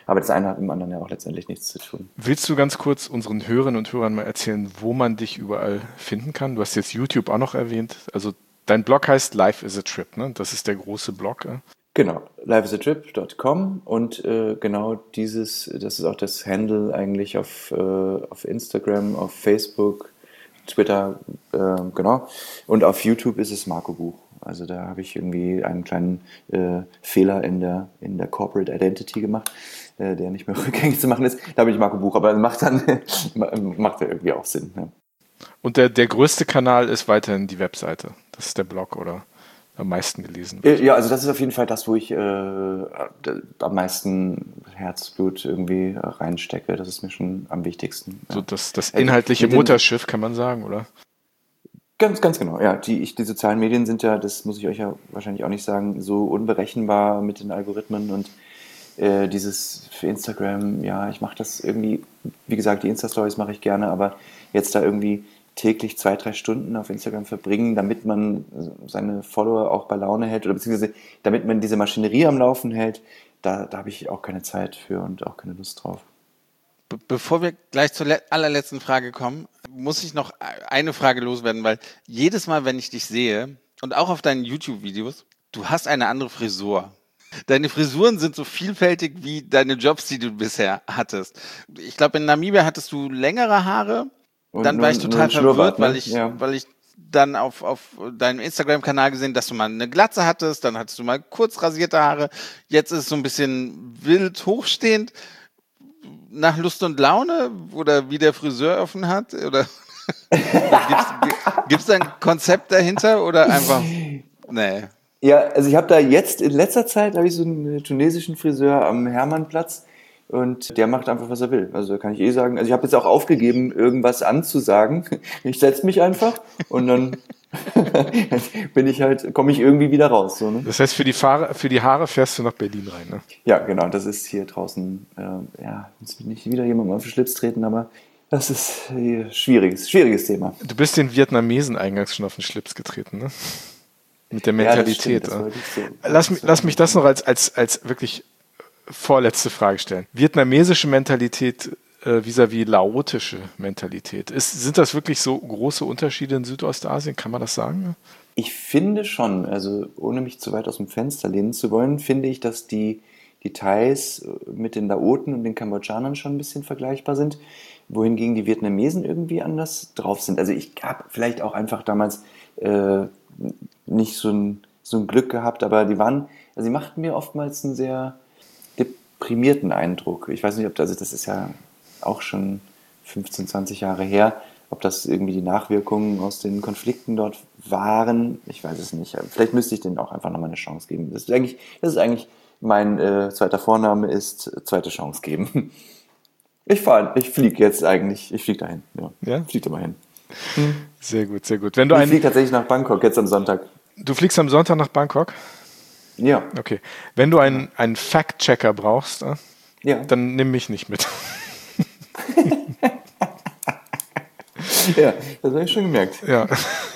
Aber das eine hat mit dem anderen ja auch letztendlich nichts zu tun. Willst du ganz kurz unseren Hörerinnen und Hörern mal erzählen, wo man dich überall finden kann? Du hast jetzt YouTube auch noch erwähnt. Also dein Blog heißt Life is a Trip, ne? Das ist der große Blog. Äh? Genau, life is a trip dot com und äh, genau dieses, das ist auch das Handle eigentlich auf, äh, auf Instagram, auf Facebook, Twitter, äh, genau. Und auf YouTube ist es Marco Buch. Also da habe ich irgendwie einen kleinen äh, Fehler in der, in der Corporate Identity gemacht, äh, der nicht mehr rückgängig zu machen ist. Da bin ich Marco Buch, aber macht dann macht ja irgendwie auch Sinn. Ja. Und der, der größte Kanal ist weiterhin die Webseite. Das ist der Blog, oder? Am meisten gelesen wird. Ja, also das ist auf jeden Fall das, wo ich äh, am meisten Herzblut irgendwie reinstecke. Das ist mir schon am wichtigsten. Ja. So das, das inhaltliche also, Mutterschiff, kann man sagen, oder? Ganz, ganz genau. Ja, die, ich, die sozialen Medien sind ja, das muss ich euch ja wahrscheinlich auch nicht sagen, so unberechenbar mit den Algorithmen und äh, dieses für Instagram, ja, ich mache das irgendwie, wie gesagt, die Insta-Stories mache ich gerne, aber jetzt da irgendwie täglich zwei, drei Stunden auf Instagram verbringen, damit man seine Follower auch bei Laune hält oder beziehungsweise damit man diese Maschinerie am Laufen hält, da, da habe ich auch keine Zeit für und auch keine Lust drauf. Be- bevor wir gleich zur le- allerletzten Frage kommen, muss ich noch eine Frage loswerden, weil jedes Mal, wenn ich dich sehe und auch auf deinen YouTube-Videos, du hast eine andere Frisur. Deine Frisuren sind so vielfältig wie deine Jobs, die du bisher hattest. Ich glaube, in Namibia hattest du längere Haare. Und dann war ich total verwirrt, weil ich, ja. weil ich dann auf, auf deinem Instagram-Kanal gesehen, dass du mal eine Glatze hattest, dann hattest du mal kurz rasierte Haare, jetzt ist es so ein bisschen wild hochstehend, nach Lust und Laune oder wie der Friseur offen hat, oder gibt es da ein Konzept dahinter oder einfach, nee. Ja, also ich habe da jetzt, in letzter Zeit habe ich so einen tunesischen Friseur am Hermannplatz. Und der macht einfach, was er will. Also kann ich eh sagen. Also ich habe jetzt auch aufgegeben, irgendwas anzusagen. Ich setze mich einfach und dann bin ich halt, komme ich irgendwie wieder raus. So, ne? Das heißt, für die, Fahre, für die Haare fährst du nach Berlin rein, ne? Ja, genau. Das ist hier draußen, äh, ja, jetzt will nicht wieder jemandem auf den Schlips treten, aber das ist ein schwieriges, schwieriges Thema. Du bist den Vietnamesen eingangs schon auf den Schlips getreten, ne? Mit der Mentalität. Ja, das stimmt, das so. lass, mich, lass mich das noch als, als, als wirklich vorletzte Frage stellen. Vietnamesische Mentalität äh, vis-à-vis laotische Mentalität. Ist, sind das wirklich so große Unterschiede in Südostasien? Kann man das sagen? Ich finde schon, also ohne mich zu weit aus dem Fenster lehnen zu wollen, finde ich, dass die, die Thais mit den Laoten und den Kambodschanern schon ein bisschen vergleichbar sind, wohingegen die Vietnamesen irgendwie anders drauf sind. Also ich habe vielleicht auch einfach damals äh, nicht so ein, so ein Glück gehabt, aber die waren, also sie machten mir oftmals einen sehr deprimierten Eindruck. Ich weiß nicht, ob das, also das ist ja auch schon fünfzehn, zwanzig Jahre her, ob das irgendwie die Nachwirkungen aus den Konflikten dort waren. Ich weiß es nicht. Vielleicht müsste ich denen auch einfach nochmal eine Chance geben. Das ist eigentlich, das ist eigentlich mein äh, zweiter Vorname ist zweite Chance geben. Ich fahre, ich fliege jetzt eigentlich, ich fliege dahin. Ja, ja? Fliege da mal hin. Sehr gut, sehr gut. Wenn du ich einen, fliege tatsächlich nach Bangkok jetzt am Sonntag. Du fliegst am Sonntag nach Bangkok? Ja. Okay. Wenn du einen, einen Fact-Checker brauchst, äh, ja. dann nimm mich nicht mit. Ja, das habe ich schon gemerkt. Ja.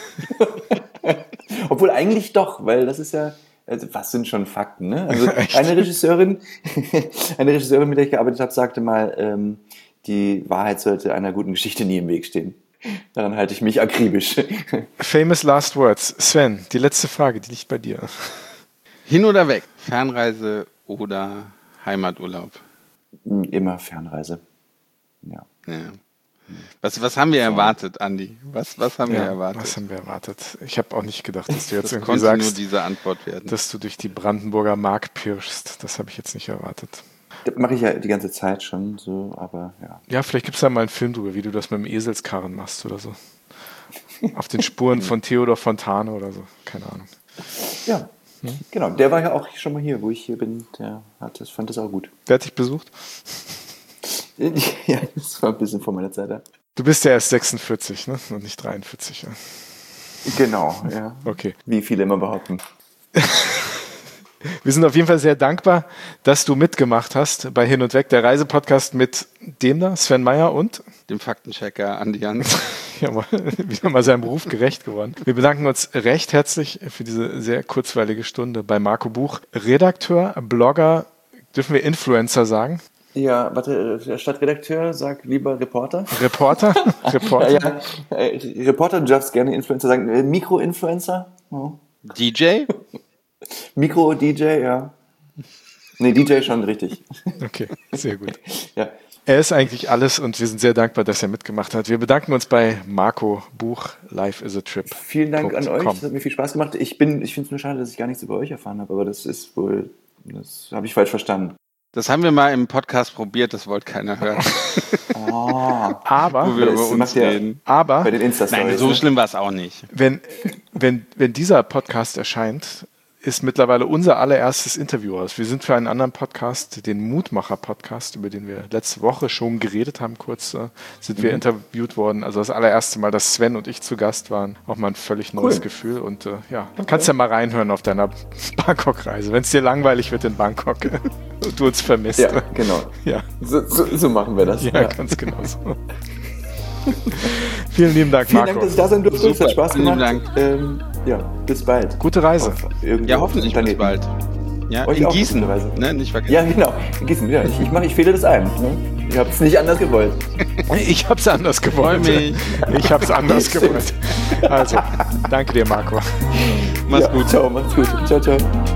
Obwohl eigentlich doch, weil das ist ja, also was sind schon Fakten, ne? Also eine Regisseurin, eine Regisseurin, mit der ich gearbeitet habe, sagte mal, ähm, die Wahrheit sollte einer guten Geschichte nie im Weg stehen. Daran halte ich mich akribisch. Famous last words. Sven, die letzte Frage, die liegt bei dir. Hin oder weg? Fernreise oder Heimaturlaub? Immer Fernreise. Ja. ja. Was, was haben wir erwartet, Andi? Was, was haben ja, wir erwartet? Was haben wir erwartet? Ich habe auch nicht gedacht, dass du jetzt das irgendwie konnte sagst, nur diese Antwort werden. Dass du durch die Brandenburger Mark pirschst. Das habe ich jetzt nicht erwartet. Das mache ich ja die ganze Zeit schon so, aber ja. Ja, vielleicht gibt es da mal einen Film drüber, wie du das mit dem Eselskarren machst oder so. Auf den Spuren von Theodor Fontane oder so. Keine Ahnung. Ja, hm? Genau. Der war ja auch schon mal hier, wo ich hier bin. Der hat das, fand das auch gut. Der hat dich besucht? Ja, das war ein bisschen vor meiner Zeit. Ja. Du bist ja erst sechsundvierzig, ne? Und nicht dreiundvierzig. Ja. Genau, ja. Okay. Wie viele immer behaupten. Wir sind auf jeden Fall sehr dankbar, dass du mitgemacht hast bei Hin und Weg, der Reisepodcast mit dem da, Sven Meyer und dem Faktenchecker Andi Jans. Ja, mal, wieder mal seinem Beruf gerecht geworden. Wir bedanken uns recht herzlich für diese sehr kurzweilige Stunde bei Marco Buch, Redakteur, Blogger, dürfen wir Influencer sagen? Ja, warte, äh, statt Redakteur sag lieber Reporter. Reporter? Reporter? Ja, ja. Äh, Reporter, du darfst gerne Influencer sagen. Äh, Mikro-Influencer? Oh. D J? Mikro-D J, ja. Nee, D J schon richtig. Okay, sehr gut. Ja. Er ist eigentlich alles und wir sind sehr dankbar, dass er mitgemacht hat. Wir bedanken uns bei Marco Buch, Life is a Trip. Vielen Dank an euch, Com. es hat mir viel Spaß gemacht. Ich bin, ich finde es nur schade, dass ich gar nichts über euch erfahren habe, aber das ist wohl, das habe ich falsch verstanden. Das haben wir mal im Podcast probiert, das wollte keiner hören. Ah, Aber, Wo wir das über uns macht ja reden. aber bei den Insta-Stories. Nein, so ne? schlimm war es auch nicht. wenn, wenn, wenn dieser Podcast erscheint, ist mittlerweile unser allererstes Interview raus. Wir sind für einen anderen Podcast, den Mutmacher-Podcast, über den wir letzte Woche schon geredet haben, kurz äh, sind mhm. wir interviewt worden. Also das allererste Mal, dass Sven und ich zu Gast waren. Auch mal ein völlig neues Cool. Gefühl. Und äh, ja, okay. kannst ja mal reinhören auf deiner Bangkok-Reise, wenn es dir langweilig wird in Bangkok und du uns vermisst. Ja, genau. Ja, So, so, so machen wir das. ja, Ja. ganz genau so. Vielen lieben Dank, Vielen Marco. Dank, dass ich da sein durfte. Es Super, hat Spaß vielen gemacht. Dank. Ähm, ja, bis bald. Gute Reise. Auf irgendwo Ja, hoffentlich auf bis dem bald. Planeten. Ja, Euch in auch, Gießen, gute Reise. ne? Nicht vergessen. Ja, genau. In Gießen, ja. Ich, ich, mach, ich fehle das ein. Ne? Ich habe es nicht anders gewollt. Ich hab's anders gewollt. mich. Ich hab's anders gewollt. Also, danke dir, Marco. Mach's Ja, gut. Ciao, macht's gut. Ciao, ciao.